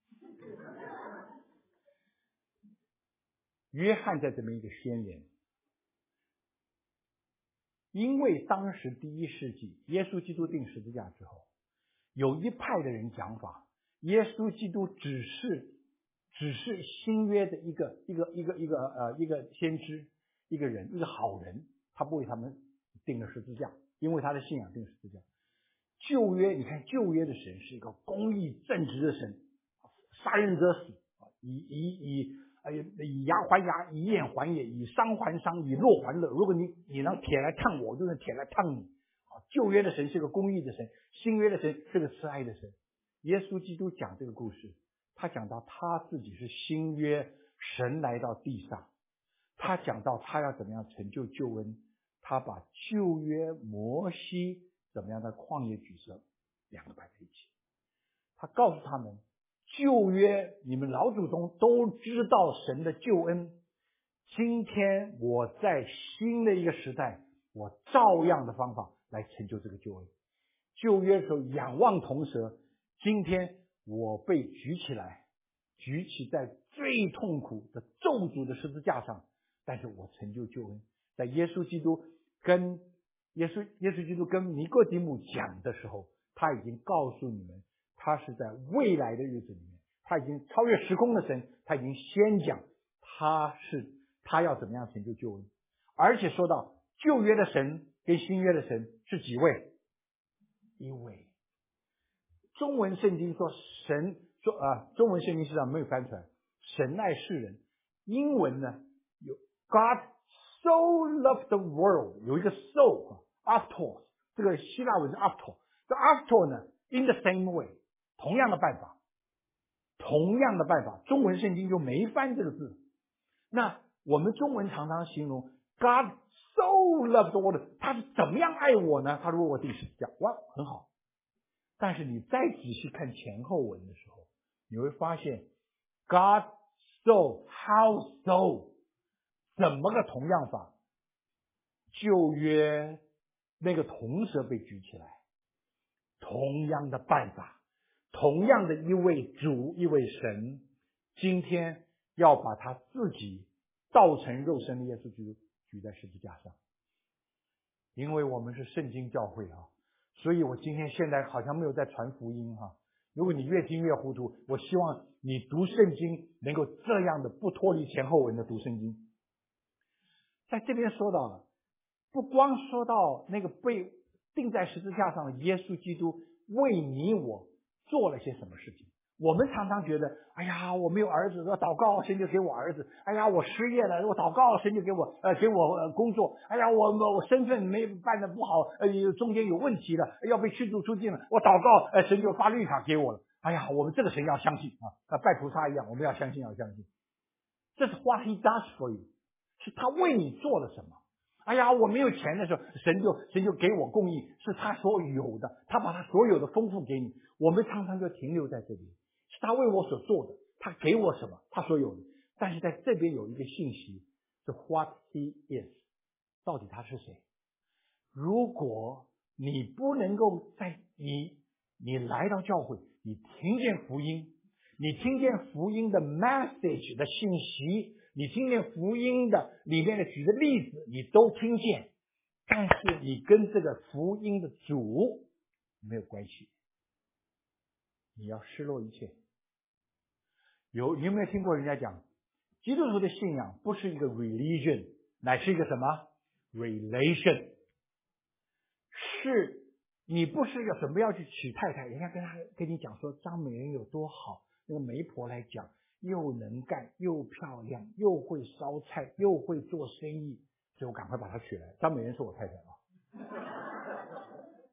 A: 约翰在这边一个先言，因为当时第一世纪耶稣基督钉十字架之后，有一派的人讲法，耶稣基督只是只是新约的一个一个一个一个呃一个先知，一个人，一个好人，他不为他们钉了十字架，因为他的信仰钉十字架。旧约，你看旧约的神是一个公义正直的神，杀人者死，以以以呃以牙还牙，以眼还眼，以伤还伤，以乐还乐。如果你你拿铁来烫我，我就用铁来烫你。啊，旧约的神是个公义的神，新约的神是个慈爱的神。耶稣基督讲这个故事，他讲到他自己是新约神来到地上，他讲到他要怎么样成就救恩，他把旧约摩西怎么样在旷野举蛇两个摆在一起，他告诉他们，旧约你们老祖宗都知道神的救恩，今天我在新的一个时代，我照样的方法来成就这个救恩。旧约的时候仰望铜蛇，今天我被举起来，举起在最痛苦的咒诅的十字架上，但是我成就救恩。在耶稣基督跟耶稣耶稣基督跟尼哥底母讲的时候，他已经告诉你们，他是在未来的日子里面，他已经超越时空的神，他已经先讲他是他要怎么样成就救恩。而且说到旧约的神跟新约的神是几位？一位。中文圣经说神说啊，中文圣经实际上没有翻出来，神爱世人。英文呢有 God so loved the world， 有一个 so after， 这个希腊文是 after， 这 after 呢 in the same way， 同样的办法，同样的办法，中文圣经就没翻这个字。那我们中文常常形容 God so loved the world， 他是怎么样爱我呢？他如果我第十讲哇很好，但是你再仔细看前后文的时候，你会发现 God so how so 怎么个同样法？旧约那个铜蛇被举起来，同样的办法，同样的一位主一位神，今天要把他自己道成肉身的耶稣基督举在十字架上。因为我们是圣经教会啊，所以我今天现在好像没有在传福音哈、啊。如果你越听越糊涂，我希望你读圣经能够这样的不脱离前后文的读圣经。在这边说到了，不光说到那个被钉在十字架上的耶稣基督为你我做了些什么事情。我们常常觉得，哎呀，我没有儿子，我祷告神就给我儿子；哎呀，我失业了，我祷告神就给我呃给我、呃、工作；哎呀，我我身份没办得不好，呃中间有问题了，要被驱逐出境了，我祷告呃神就发绿卡给我了。哎呀，我们这个神要相信啊，呃拜菩萨一样，我们要相信要相信。这是 what he does for you， 是他为你做了什么。哎呀，我没有钱的时候，神就神就给我供应，是他所有的，他把他所有的丰富给你。我们常常就停留在这里，是他为我所做的，他给我什么，他所有的。但是在这边有一个信息，是 what he is， 到底他是谁？如果你不能够在你你来到教会，你听见福音，你听见福音的 message 的信息，你听见福音的里面的举的例子，你都听见，但是你跟这个福音的主没有关系，你要失落一切。有你有没有听过人家讲，基督徒的信仰不是一个 religion， 乃是一个什么 relation， 是你不是要准备要去娶太太，人家跟他跟你讲说张美人有多好，那个媒婆来讲又能干又漂亮又会烧菜又会做生意，所以我赶快把她娶来，张美人是我太太啊。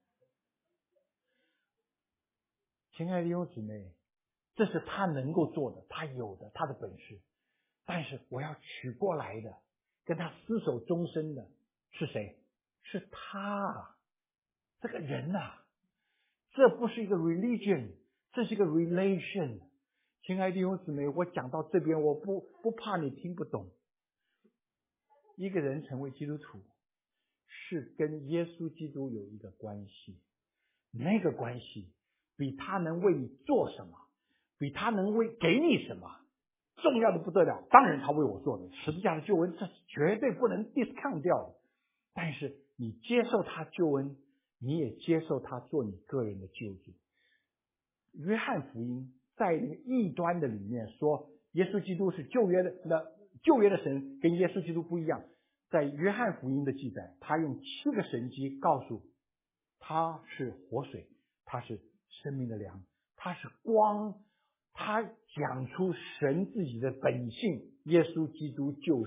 A: 亲爱的弟兄姊妹，这是他能够做的，他有的他的本事，但是我要娶过来的跟他厮守终身的是谁？是他这个人啊，这不是一个 religion， 这是一个 relation。 亲爱的弟兄姊妹，我讲到这边我不不怕你听不懂。一个人成为基督徒是跟耶稣基督有一个关系，那个关系比他能为你做什么，比他能为给你什么重要的不得了。当然他为我做的十字架的救恩，这是绝对不能 discount 掉的。但是你接受他救恩，你也接受他做你个人的救主。约翰福音在那个异端的里面说，耶稣基督是旧约的，那旧约的神跟耶稣基督不一样。在约翰福音的记载，他用七个神迹告诉他是活水，他是生命的粮，他是光，他讲出神自己的本性。耶稣基督就是，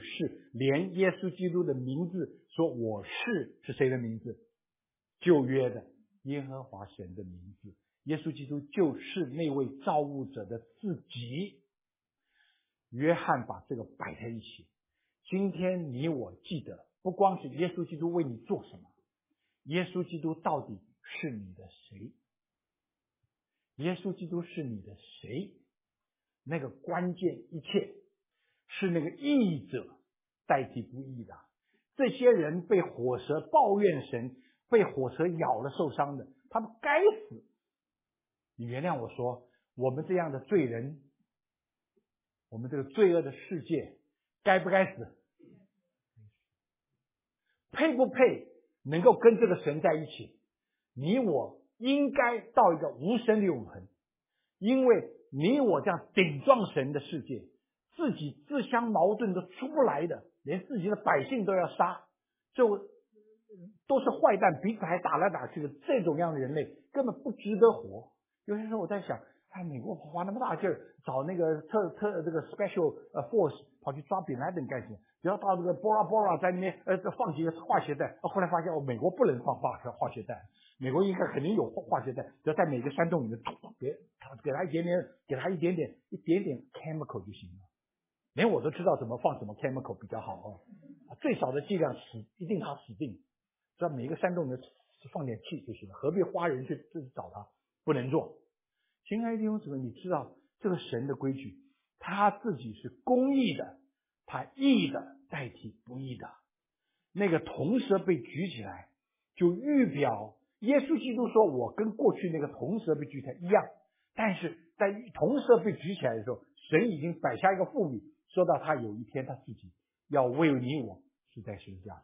A: 连耶稣基督的名字说我是是谁的名字？旧约的耶和华神的名字。耶稣基督就是那位造物者的自己。约翰把这个摆在一起。今天你我记得，不光是耶稣基督为你做什么，耶稣基督到底是你的谁？耶稣基督是你的谁？那个关键一切是那个义者代替不义的。这些人被火蛇抱怨神，被火蛇咬了受伤的，他们该死。你原谅我说，我们这样的罪人，我们这个罪恶的世界该不该死？配不配能够跟这个神在一起？你我应该到一个无声的永恒。因为你我这样顶撞神的世界，自己自相矛盾都出不来的，连自己的百姓都要杀，就都是坏蛋，彼此还打来打去的，这种样的人类根本不值得活。有些时候我在想，哎，美国花那么大劲儿找那个特特这个 special force 跑去抓本拉登干什么？只要到这个 Bora Bora 在那边呃放几个化学弹，后来发现哦，美国不能放化化学弹，美国应该肯定有化学弹，只要在每个山洞里面给给他一点点，给他一点点一点点 chemical 就行了。连我都知道怎么放什么 chemical 比较好哦，最少的剂量死一定他死定，只要每一个山洞里面放点气就行了，何必花人去自己找他？不能做。亲爱的弟兄姊妹，你知道这个神的规矩，他自己是公义的，他义的代替不义的。那个铜蛇被举起来，就预表耶稣基督说，我跟过去那个铜蛇被举起来一样。但是在铜蛇被举起来的时候，神已经摆下一个赋予，说到他有一天他自己要为你我死在十字架上。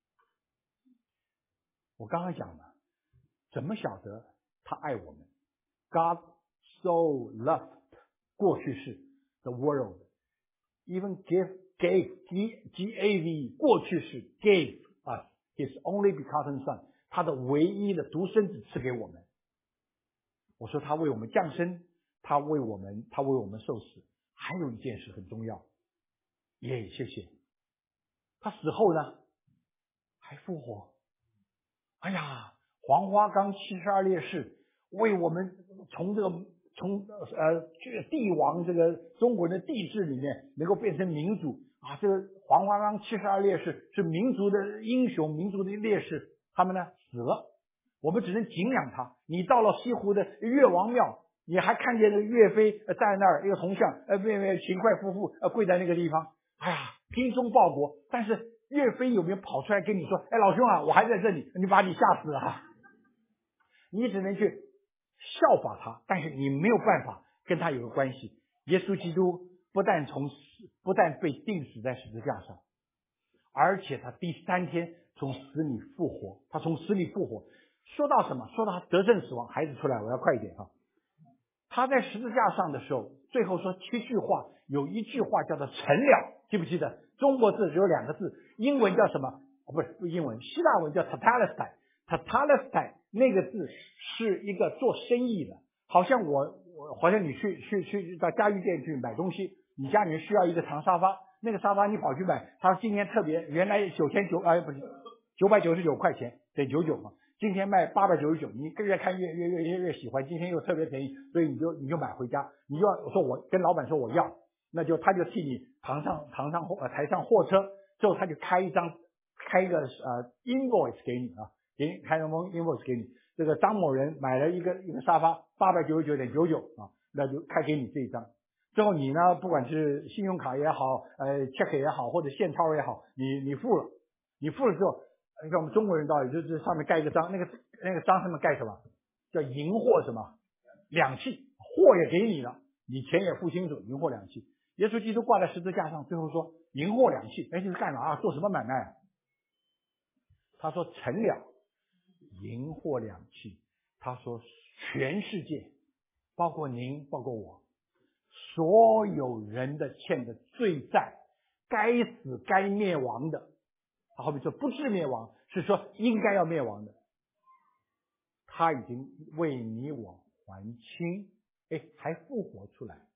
A: 我刚刚讲了，怎么晓得他爱我们？ God so loved 过去式 the world, even give gave G G A V 过去式 gave us his only begotten son 他的唯一的独生子赐给我们。我说他为我们降生，他为我们他为我们受死。还有一件事很重要，耶，谢谢他死后呢还复活。哎呀，黄花岗七十二烈士为我们从这个从呃这个帝王这个中国人的帝制里面能够变成民主啊！这个黄花岗七十二烈士是民族的英雄，民族的烈士，他们呢死了，我们只能敬仰他。你到了西湖的岳王庙，你还看见那个岳飞站在那儿，一个铜像，呃，不不，秦桧夫妇呃跪在那个地方，哎呀，精忠报国。但是岳飞有没有跑出来跟你说，哎，老兄啊，我还在这里，你把你吓死啊？你只能去效法他，但是你没有办法跟他有个关系。耶稣基督不但从死，不但被钉死在十字架上，而且他第三天从死里复活。他从死里复活，说到什么？说到他得胜死亡。孩子出来，我要快一点啊！他在十字架上的时候，最后说七句话，有一句话叫做成了，记不记得？中国字只有两个字，英文叫什么？哦，不是不是英文，希腊文叫 tetelestai。tetelestai 那个字是一个做生意的，好像我我好像你去去去到家具店去买东西，你家里面需要一个长沙发，那个沙发你跑去买，他说今天特别，原来九千九哎不是九百九十九块钱得九九嘛，今天卖八百九十九，你越看越越越越越喜欢，今天又特别便宜，所以你就你就买回家，你就要说我跟老板说我要，那就他就替你扛上扛上货呃抬上货车，之后他就开一张开一个呃 invoice 给你啊。给你开个 invoice 给你，这个张某人买了一个一个沙发八百九十九点九九啊，那就开给你这一张。之后你呢，不管是信用卡也好，呃 check 也好，或者现钞也好，你你付了，你付了之后，你看我们中国人道理就是上面盖一个章，那个那个章上面盖什么？叫银货什么？两讫，货也给你了， 你钱也付清楚，银货两讫。耶稣基督挂在十字架上，最后说银货两讫，哎，这是干嘛啊？做什么买卖啊？他说成了，银货两讫。他说全世界，包括您，包括我，所有人的欠的罪债，该死该灭亡的，好比说不是灭亡，是说应该要灭亡的，他已经为你我还清，哎，还复活出来。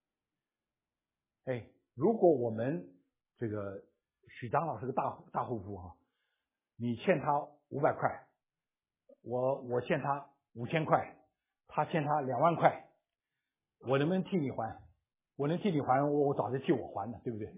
A: 哎，如果我们这个许长老是个大大户夫哈，你欠他五百块，我我欠他五千块，他欠他两万块，我能不能替你还？我能替你还，我我早就替我还了，对不对？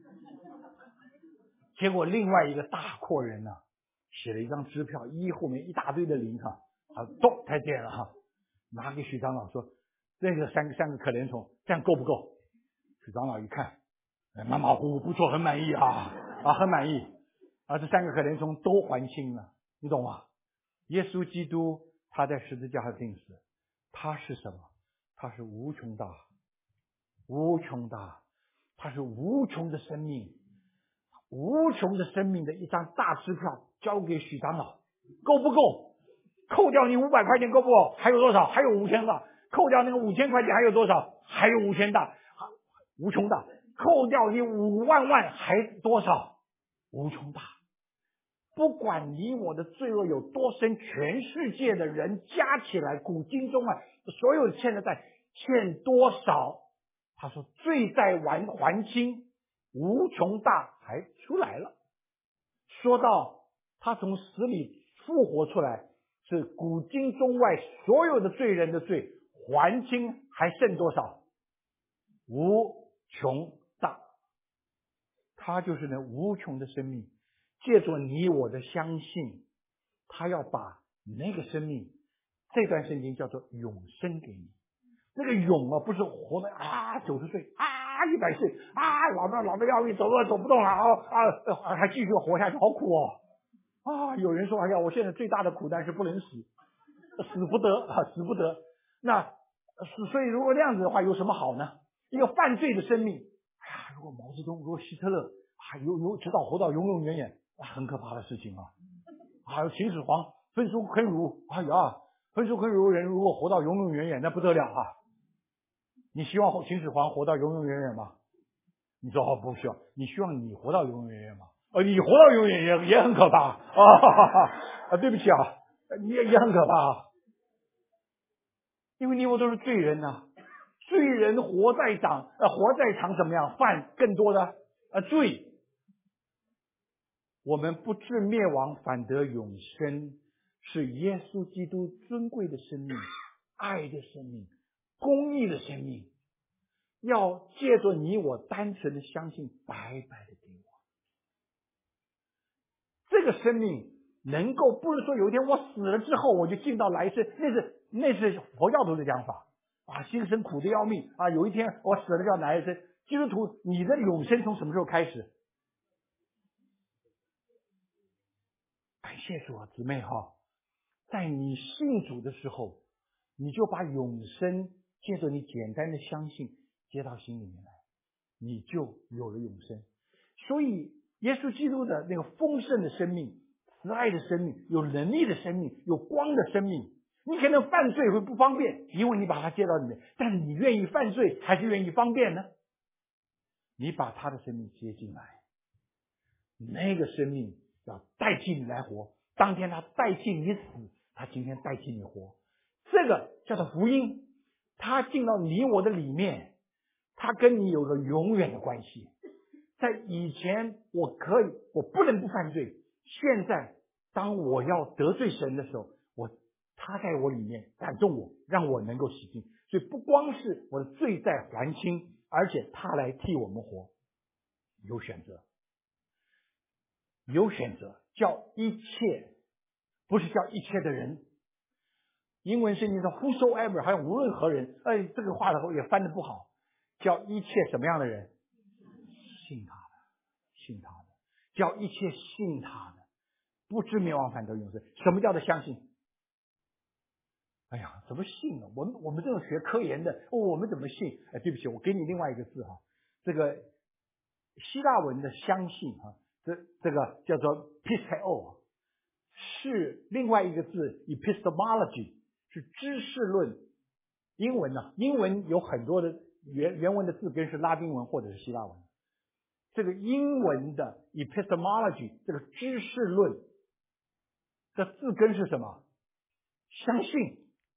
A: 结果另外一个大阔人呢、啊，写了一张支票，一后面一大堆的零哈，啊，咚太贱了哈，拿给许长老说，这个三个三个可怜虫，这样够不够？许长老一看，哎，马马虎虎，不错，很满意啊啊，很满意啊，这三个可怜虫都还清了，你懂吗？耶稣基督他在十字架上钉死，他是什么？他是无穷大，无穷大，他是无穷的生命，无穷的生命的一张大支票交给许长老，够不够？扣掉你五百块钱够不够？还有多少？还有五千大。扣掉那个五千块钱还有多少？还有五千大，无穷大。扣掉你五万万还多少？无穷大。不管你我的罪恶有多深，全世界的人加起来，古今中外所有欠的债欠多少？他说罪债还还清，无穷大还出来了。说到他从死里复活出来，是古今中外所有的罪人的罪还清，还剩多少？无穷大。他就是那无穷的生命，借着你我的相信，他要把那个生命，这段圣经叫做永生给你。那个永啊，不是活的啊九十岁啊一百岁啊老的老的要命，走路走不动了啊啊还继续活下去，好苦哦啊！有人说，哎呀，我现在最大的苦难是不能死，死不得啊，死不得。那所以如果那样子的话，有什么好呢？一个犯罪的生命，哎呀，如果毛泽东，如果希特勒啊，有有直到活到永永远远，啊，很可怕的事情啊！还有秦始皇焚书坑儒，哎呀，焚书坑儒人如果活到永永远远，那不得了啊！你希望秦始皇活到永永远远吗？你说哦，不需要。你希望你活到永永远远吗？哦，你活到永远也也很可怕啊！啊，对不起啊，你也也很可怕啊，因为你我都是罪人呐、啊，罪人活在长，呃，活在长怎么样？犯更多的呃罪。我们不至灭亡，反得永生，是耶稣基督尊贵的生命、爱的生命、公义的生命，要借着你我单纯的相信，白白的给我。这个生命能够不是说有一天我死了之后我就进到来生，那是那是佛教徒的讲法啊，心生苦的要命啊，有一天我死了就要来生。基督徒，你的永生从什么时候开始？感谢主啊，姊妹哈，在你信主的时候，你就把永生借着你简单的相信接到心里面来，你就有了永生。所以耶稣基督的那个丰盛的生命、慈爱的生命、有能力的生命、有光的生命，你可能犯罪会不方便，因为你把它接到里面，但是你愿意犯罪还是愿意方便呢？你把他的生命接进来，那个生命要代替你来活。当天他代替你死，他今天代替你活。这个叫做福音，他进到你我的里面，他跟你有个永远的关系。在以前我可以，我不能不犯罪。现在当我要得罪神的时候，我他在我里面感动我，让我能够洗净。所以不光是我的罪债还清，而且他来替我们活。有选择，有选择，叫一切，不是叫一切的人。英文圣经说 whosoever， 好像无论何人，哎，这个话的也翻得不好，叫一切什么样的人？信他的，信他的，叫一切信他的，不至灭亡，反得永生。什么叫做相信？ 哎呀，怎么信呢？我们我们这种学科研的，哦，我们怎么信？哎，对不起，我给你另外一个字哈，这个希腊文的相信哈，这这个叫做 pisteo， 是另外一个字 epistemology， 是知识论。英文呢，英文有很多的原原文的字根是拉丁文或者是希腊文。这个英文的 epistemology 这个知识论的字根是什么？相信。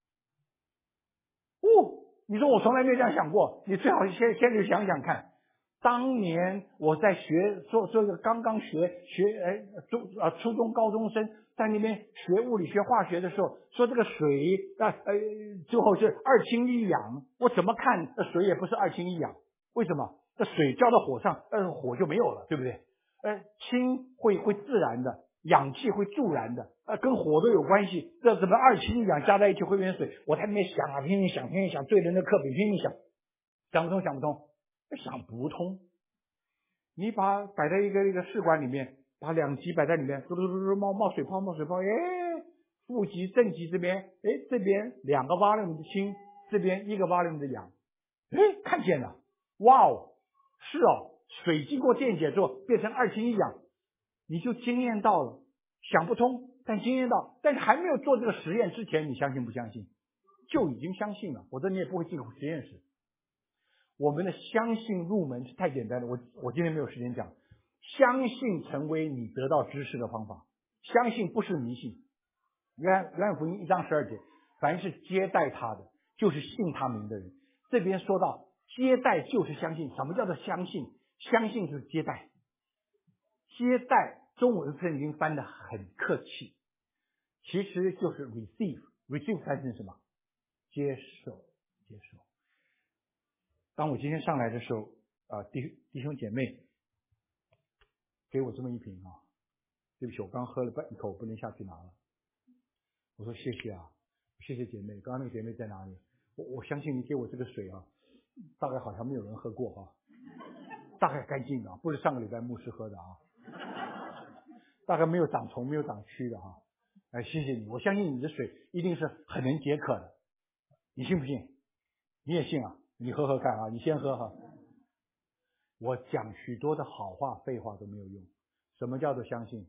A: 哦，你说我从来没有这样想过，你最好先先去想想看。当年我在学做做一个刚刚学学哎中呃初中高中生在那边学物理学化学的时候，说这个水啊呃最后是二氢一氧，我怎么看水也不是二氢一氧，为什么？这水浇到火上，呃火就没有了，对不对？呃氢会会自燃的，氧气会助燃的，呃跟火都有关系，这怎么二氢一氧加在一起会变成水？我在那边想啊，拼命想，拼命想，对着那课本拼命想，想不通，想不通。想不通，你把摆在一个一个试管里面，把两极摆在里面，嘟嘟嘟嘟冒冒水泡，冒水泡，哎，负极正极这边，哎，这边两个 volume 的氢，这边一个 volume 的氧，哎，看见了，哇哦，是哦，水经过电解之后变成二氢一氧，你就惊艳到了，想不通，但惊艳到，但是还没有做这个实验之前，你相信不相信？就已经相信了，否则你也不会进入实验室。我们的相信入门是太简单了，我我今天没有时间讲。相信成为你得到知识的方法，相信不是迷信。约翰约翰福音一章十二节，凡是接待他的，就是信他名的人。这边说到接待就是相信，什么叫做相信？相信就是接待。接待中文圣经翻得很客气，其实就是 receive，receive 翻成什么？接受，接受。当我今天上来的时候，啊、呃，弟弟兄姐妹给我这么一瓶啊，对不起，我刚喝了半一口，不能下去拿了。我说谢谢啊，谢谢姐妹。刚刚那个姐妹在哪里？我我相信你给我这个水啊，大概好像没有人喝过啊，大概干净的，不是上个礼拜牧师喝的啊，大概没有长虫，没有长蛆的哈、啊。哎，谢谢你，我相信你的水一定是很能解渴的，你信不信？你也信啊？你喝喝看啊，你先喝哈。我讲许多的好话、废话都没有用。什么叫做相信？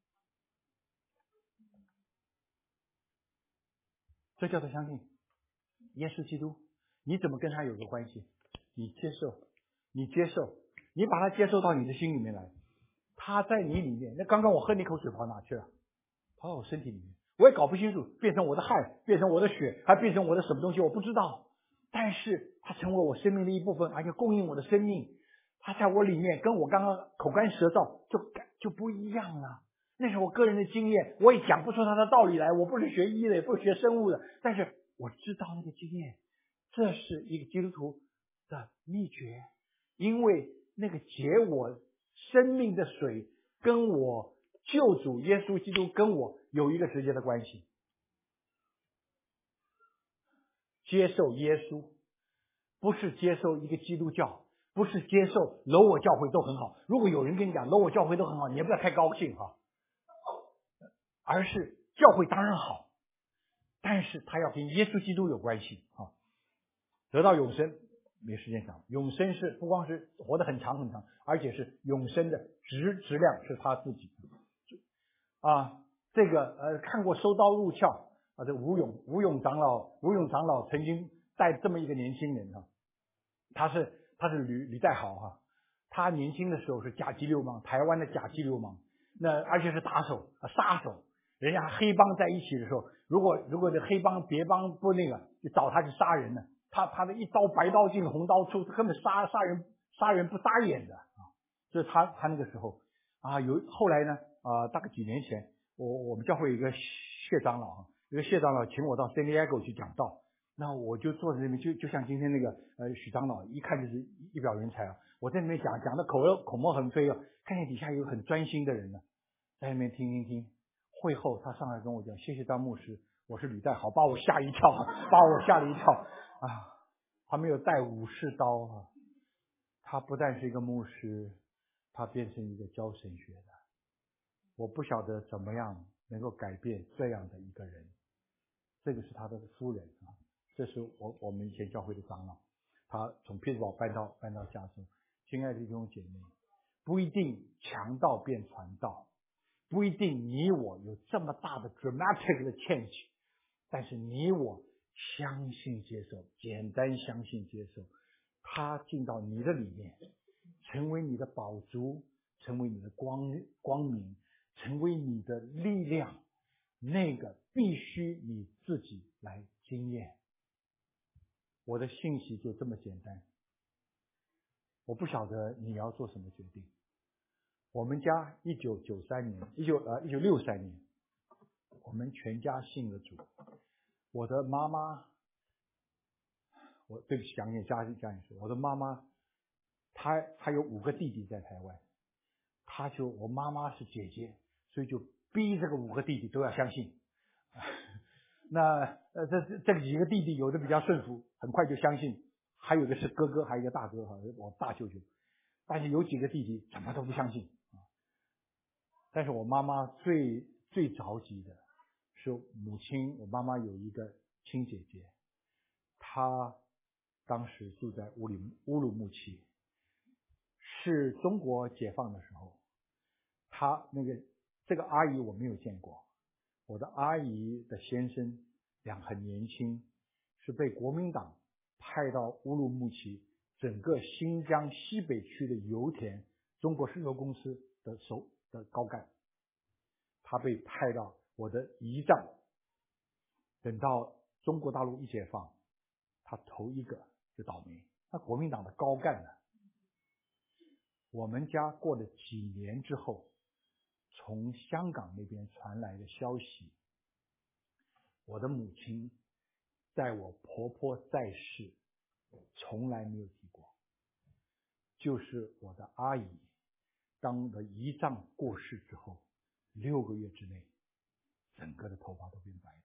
A: 这叫做相信。耶稣基督，你怎么跟他有个关系？你接受，你接受，你把他接受到你的心里面来。他在你里面。那刚刚我喝那口水跑哪去了？跑到我身体里面，我也搞不清楚，变成我的汗，变成我的血，还变成我的什么东西，我不知道。但是他成为我生命的一部分，而且供应我的生命。他在我里面，跟我刚刚口干舌燥就就不一样了。那是我个人的经验，我也讲不出他的道理来。我不是学医的，也不是学生物的，但是我知道那个经验，这是一个基督徒的秘诀。因为那个解我生命的水，跟我救主耶稣基督跟我有一个直接的关系。接受耶稣，不是接受一个基督教。不是接受楼我教会都很好，如果有人跟你讲楼我教会都很好，你也不要太高兴哈。而是教会当然好，但是他要跟耶稣基督有关系啊。得到永生没时间讲，永生是不光是活得很长很长，而且是永生的质质量是他自己啊。这个呃看过收刀入鞘啊，这吴勇吴勇长老吴勇长老曾经带这么一个年轻人啊，他是。他是吕吕代豪哈，他年轻的时候是甲级流氓，台湾的甲级流氓，那而且是打手啊杀手。人家黑帮在一起的时候，如果如果这黑帮别帮不那个，就找他去杀人呢，他他的一刀白刀进红刀出，根本杀杀人杀人不眨眼的啊。这是他他那个时候啊，有后来呢啊、呃，大概几年前，我我们教会有一个谢长老啊，一个谢长老请我到 San Diego 去讲道。那我就坐在那边，就就像今天那个呃许长老，一看就是一表人才啊！我在那边讲讲的口口沫横飞啊，看见底下有很专心的人呢，在那边听听听。会后他上来跟我讲：“谢谢张牧师，我是吕代豪。”把我吓一跳，把我吓了一跳啊！他没有带武士刀啊，他不但是一个牧师，他变成一个教神学的。我不晓得怎么样能够改变这样的一个人。 这个是他的夫人啊，这是我我们以前教会的长老，他从匹兹堡搬到搬到加州。亲爱的弟兄姐妹，不一定强盗变传道，不一定你我有这么大的 dramatic 的 change， 但是你我相信接受，简单相信接受，他进到你的里面，成为你的宝珠，成为你的光光明，成为你的力量，那个必须你自己来经验。我的信息就这么简单，我不晓得你要做什么决定。我们家一九九三年，一九呃一九六三年，我们全家信了主。我的妈妈，我对不起，讲点家家里说，我的妈妈，她她有五个弟弟在台湾，她就我妈妈是姐姐，所以就逼这个五个弟弟都要相信。那呃这这这几个弟弟有的比较顺服，很快就相信，还有的是哥哥，还有一个大哥哈，我大舅舅，但是有几个弟弟怎么都不相信啊。但是我妈妈最最着急的是母亲，我妈妈有一个亲姐姐，她当时住在乌里乌鲁木齐，是中国解放的时候，她那个这个阿姨我没有见过。我的阿姨的先生两很年轻，是被国民党派到乌鲁木齐整个新疆西北区的油田中国石油公司的首的高干，他被派到我的姨丈，等到中国大陆一解放，他头一个就倒霉，那国民党的高干呢？我们家过了几年之后，从香港那边传来的消息，我的母亲在我婆婆在世从来没有提过，就是我的阿姨当了姨丈过世之后六个月之内，整个的头发都变白了。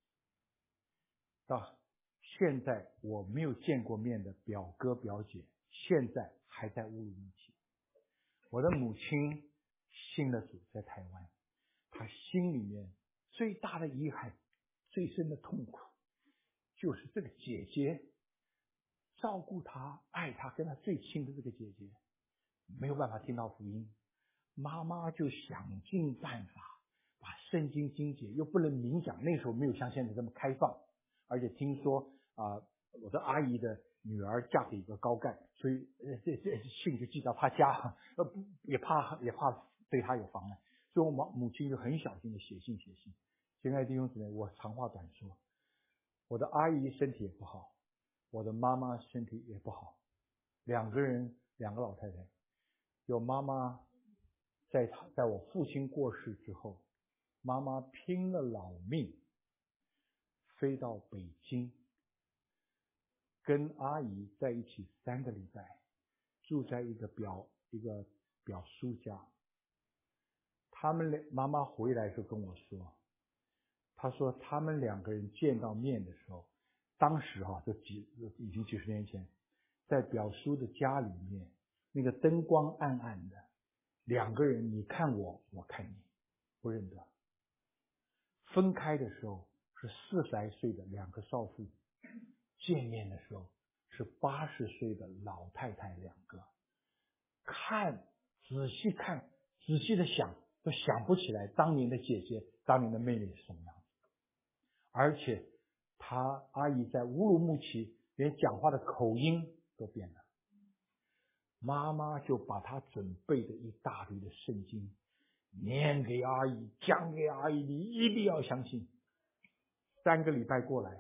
A: 到现在我没有见过面的表哥表姐，现在还在乌鲁木齐。我的母亲信了主，在台湾，她心里面最大的遗憾，最深的痛苦，就是这个姐姐照顾她、爱她、跟她最亲的这个姐姐没有办法听到福音，妈妈就想尽办法把圣经经节又不能明讲，那时候没有像现在这么开放，而且听说啊、呃，我的阿姨的女儿嫁给一个高干，所以呃这这信就寄到他家，呃不也怕也怕对他有妨碍，所以我母母亲就很小心的写信写信。亲爱的弟兄姊妹，我长话短说，我的阿姨身体也不好，我的妈妈身体也不好，两个人两个老太太，有妈妈在她在我父亲过世之后，妈妈拼了老命飞到北京，跟阿姨在一起三个礼拜，住在一个表一个表叔家。他们俩妈妈回来时候跟我说，她说他们两个人见到面的时候，当时哈、啊，这几已经几十年前，在表叔的家里面，那个灯光暗暗的，两个人你看我，我看你，不认得。分开的时候是四十来岁的两个少妇，见面的时候是八十岁的老太太两个，看仔细看，仔细的想，都想不起来当年的姐姐、当年的妹妹是什么样子。而且她阿姨在乌鲁木齐连讲话的口音都变了。妈妈就把她准备的一大堆的圣经念给阿姨，讲给阿姨，你一定要相信。三个礼拜过来，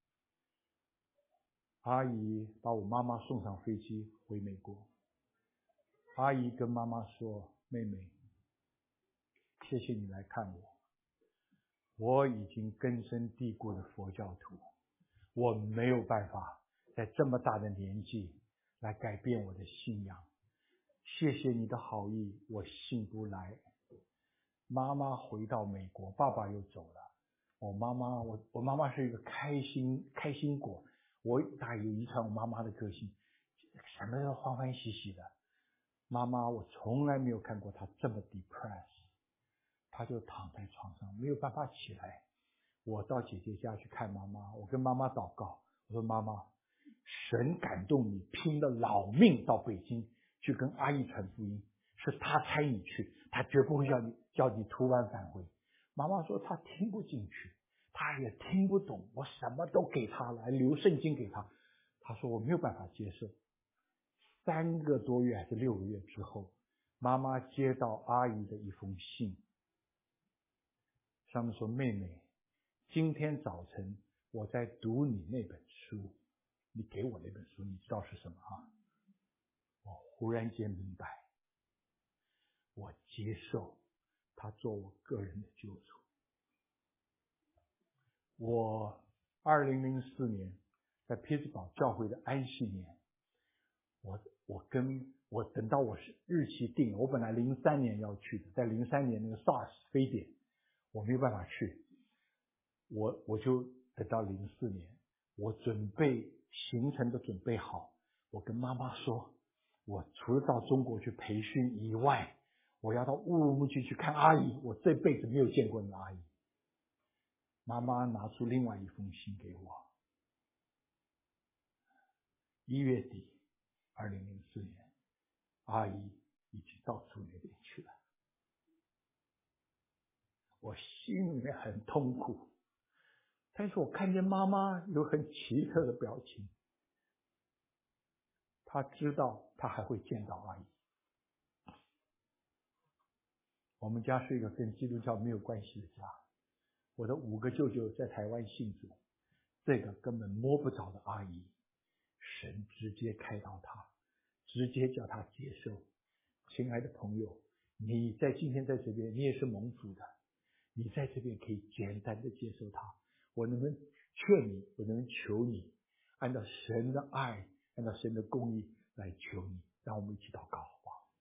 A: 阿姨把我妈妈送上飞机回美国。阿姨跟妈妈说，妹妹，谢谢你来看我，我已经根深蒂固的佛教徒，我没有办法在这么大的年纪来改变我的信仰，谢谢你的好意，我信不来。妈妈回到美国，爸爸又走了。我妈妈，我我妈妈是一个开心开心果，我大概有遗传我妈妈的个性，什么都欢欢喜喜的。妈妈，我从来没有看过她这么 depressed， 她就躺在床上没有办法起来。 我到姐姐家去看妈妈，我跟妈妈祷告，我说妈妈，神感动你拼了老命到北京去跟阿姨传福音，是他差你去，他绝不会叫你叫你突然返回。妈妈说她听不进去，她也听不懂，我什么都给她了，还留圣经给她，她说我没有办法接受。三个多月还是六个月之后，妈妈接到阿姨的一封信，上面说：妹妹，今天早晨我在读你那本书，你给我那本书，你知道是什么啊？我忽然间明白，我接受他做我个人的救主。我二零零四年在匹兹堡教会的安息年，我我跟我等到我是日期定了，我本来零三年要去的，在零三年那个 SARS 非典，我没有办法去，我我就等到零四年，我准备行程都准备好，我跟妈妈说，我除了到中国去培训以外，我要到乌鲁木齐去看阿姨，我这辈子没有见过你阿姨。妈妈拿出另外一封信给我，一月底二零零四年，阿姨已经到主那边去了。我心里面很痛苦，但是我看见妈妈有很奇特的表情，她知道她还会见到阿姨。我们家是一个跟基督教没有关系的家，我的五个舅舅在台湾信主，这个根本摸不着的阿姨，神直接开导她，直接叫她接受。亲爱的朋友，你在今天在这边，你也是蒙福的，你在这边可以简单的接受他。我能不能劝你，我能不能求你，按照神的爱，按照神的公义来求你，让我们一起祷告好不好？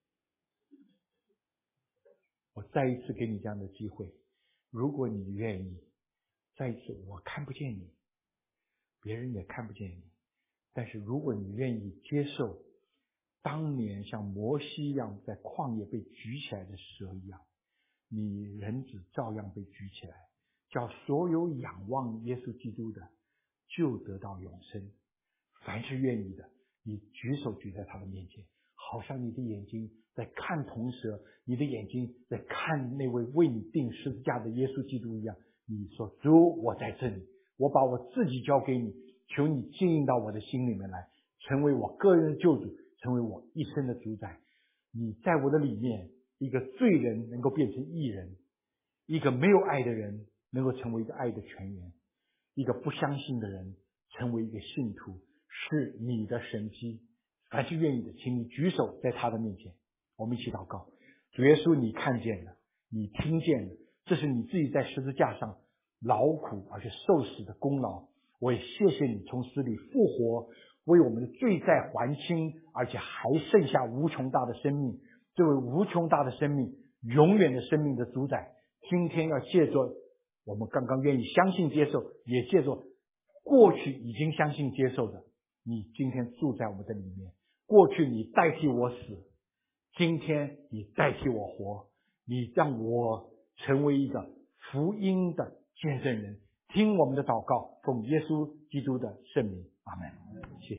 A: 我再一次给你这样的机会，如果你愿意，再一次，我看不见你，别人也看不见你，但是如果你愿意接受当年像摩西一样在旷野被举起来的蛇一样，你人子照样被举起来，叫所有仰望耶稣基督的就得到永生。凡是愿意的，你举手举在他的面前，好像你的眼睛在看铜蛇，你的眼睛在看那位为你钉十字架的耶稣基督一样。你说，主，我在这里，我把我自己交给你，求你进入到我的心里面来，成为我个人的救主，成为我一生的主宰。你在我的里面，一个罪人能够变成义人，一个没有爱的人能够成为一个爱的泉源，一个不相信的人成为一个信徒，是你的神迹。凡是愿意的，请你举手在他的面前，我们一起祷告。主耶稣，你看见了，你听见了，这是你自己在十字架上劳苦而且受死的功劳。我也谢谢你从死里复活，为我们的罪债还清，而且还剩下无穷大的生命。这位无穷大的生命，永远的生命的主宰，今天要借着我们刚刚愿意相信接受，也借着过去已经相信接受的，你今天住在我们的里面。过去你代替我死，今天你代替我活，你让我成为一个福音的见证人。听我们的祷告，奉耶稣基督的圣名，阿们。谢谢。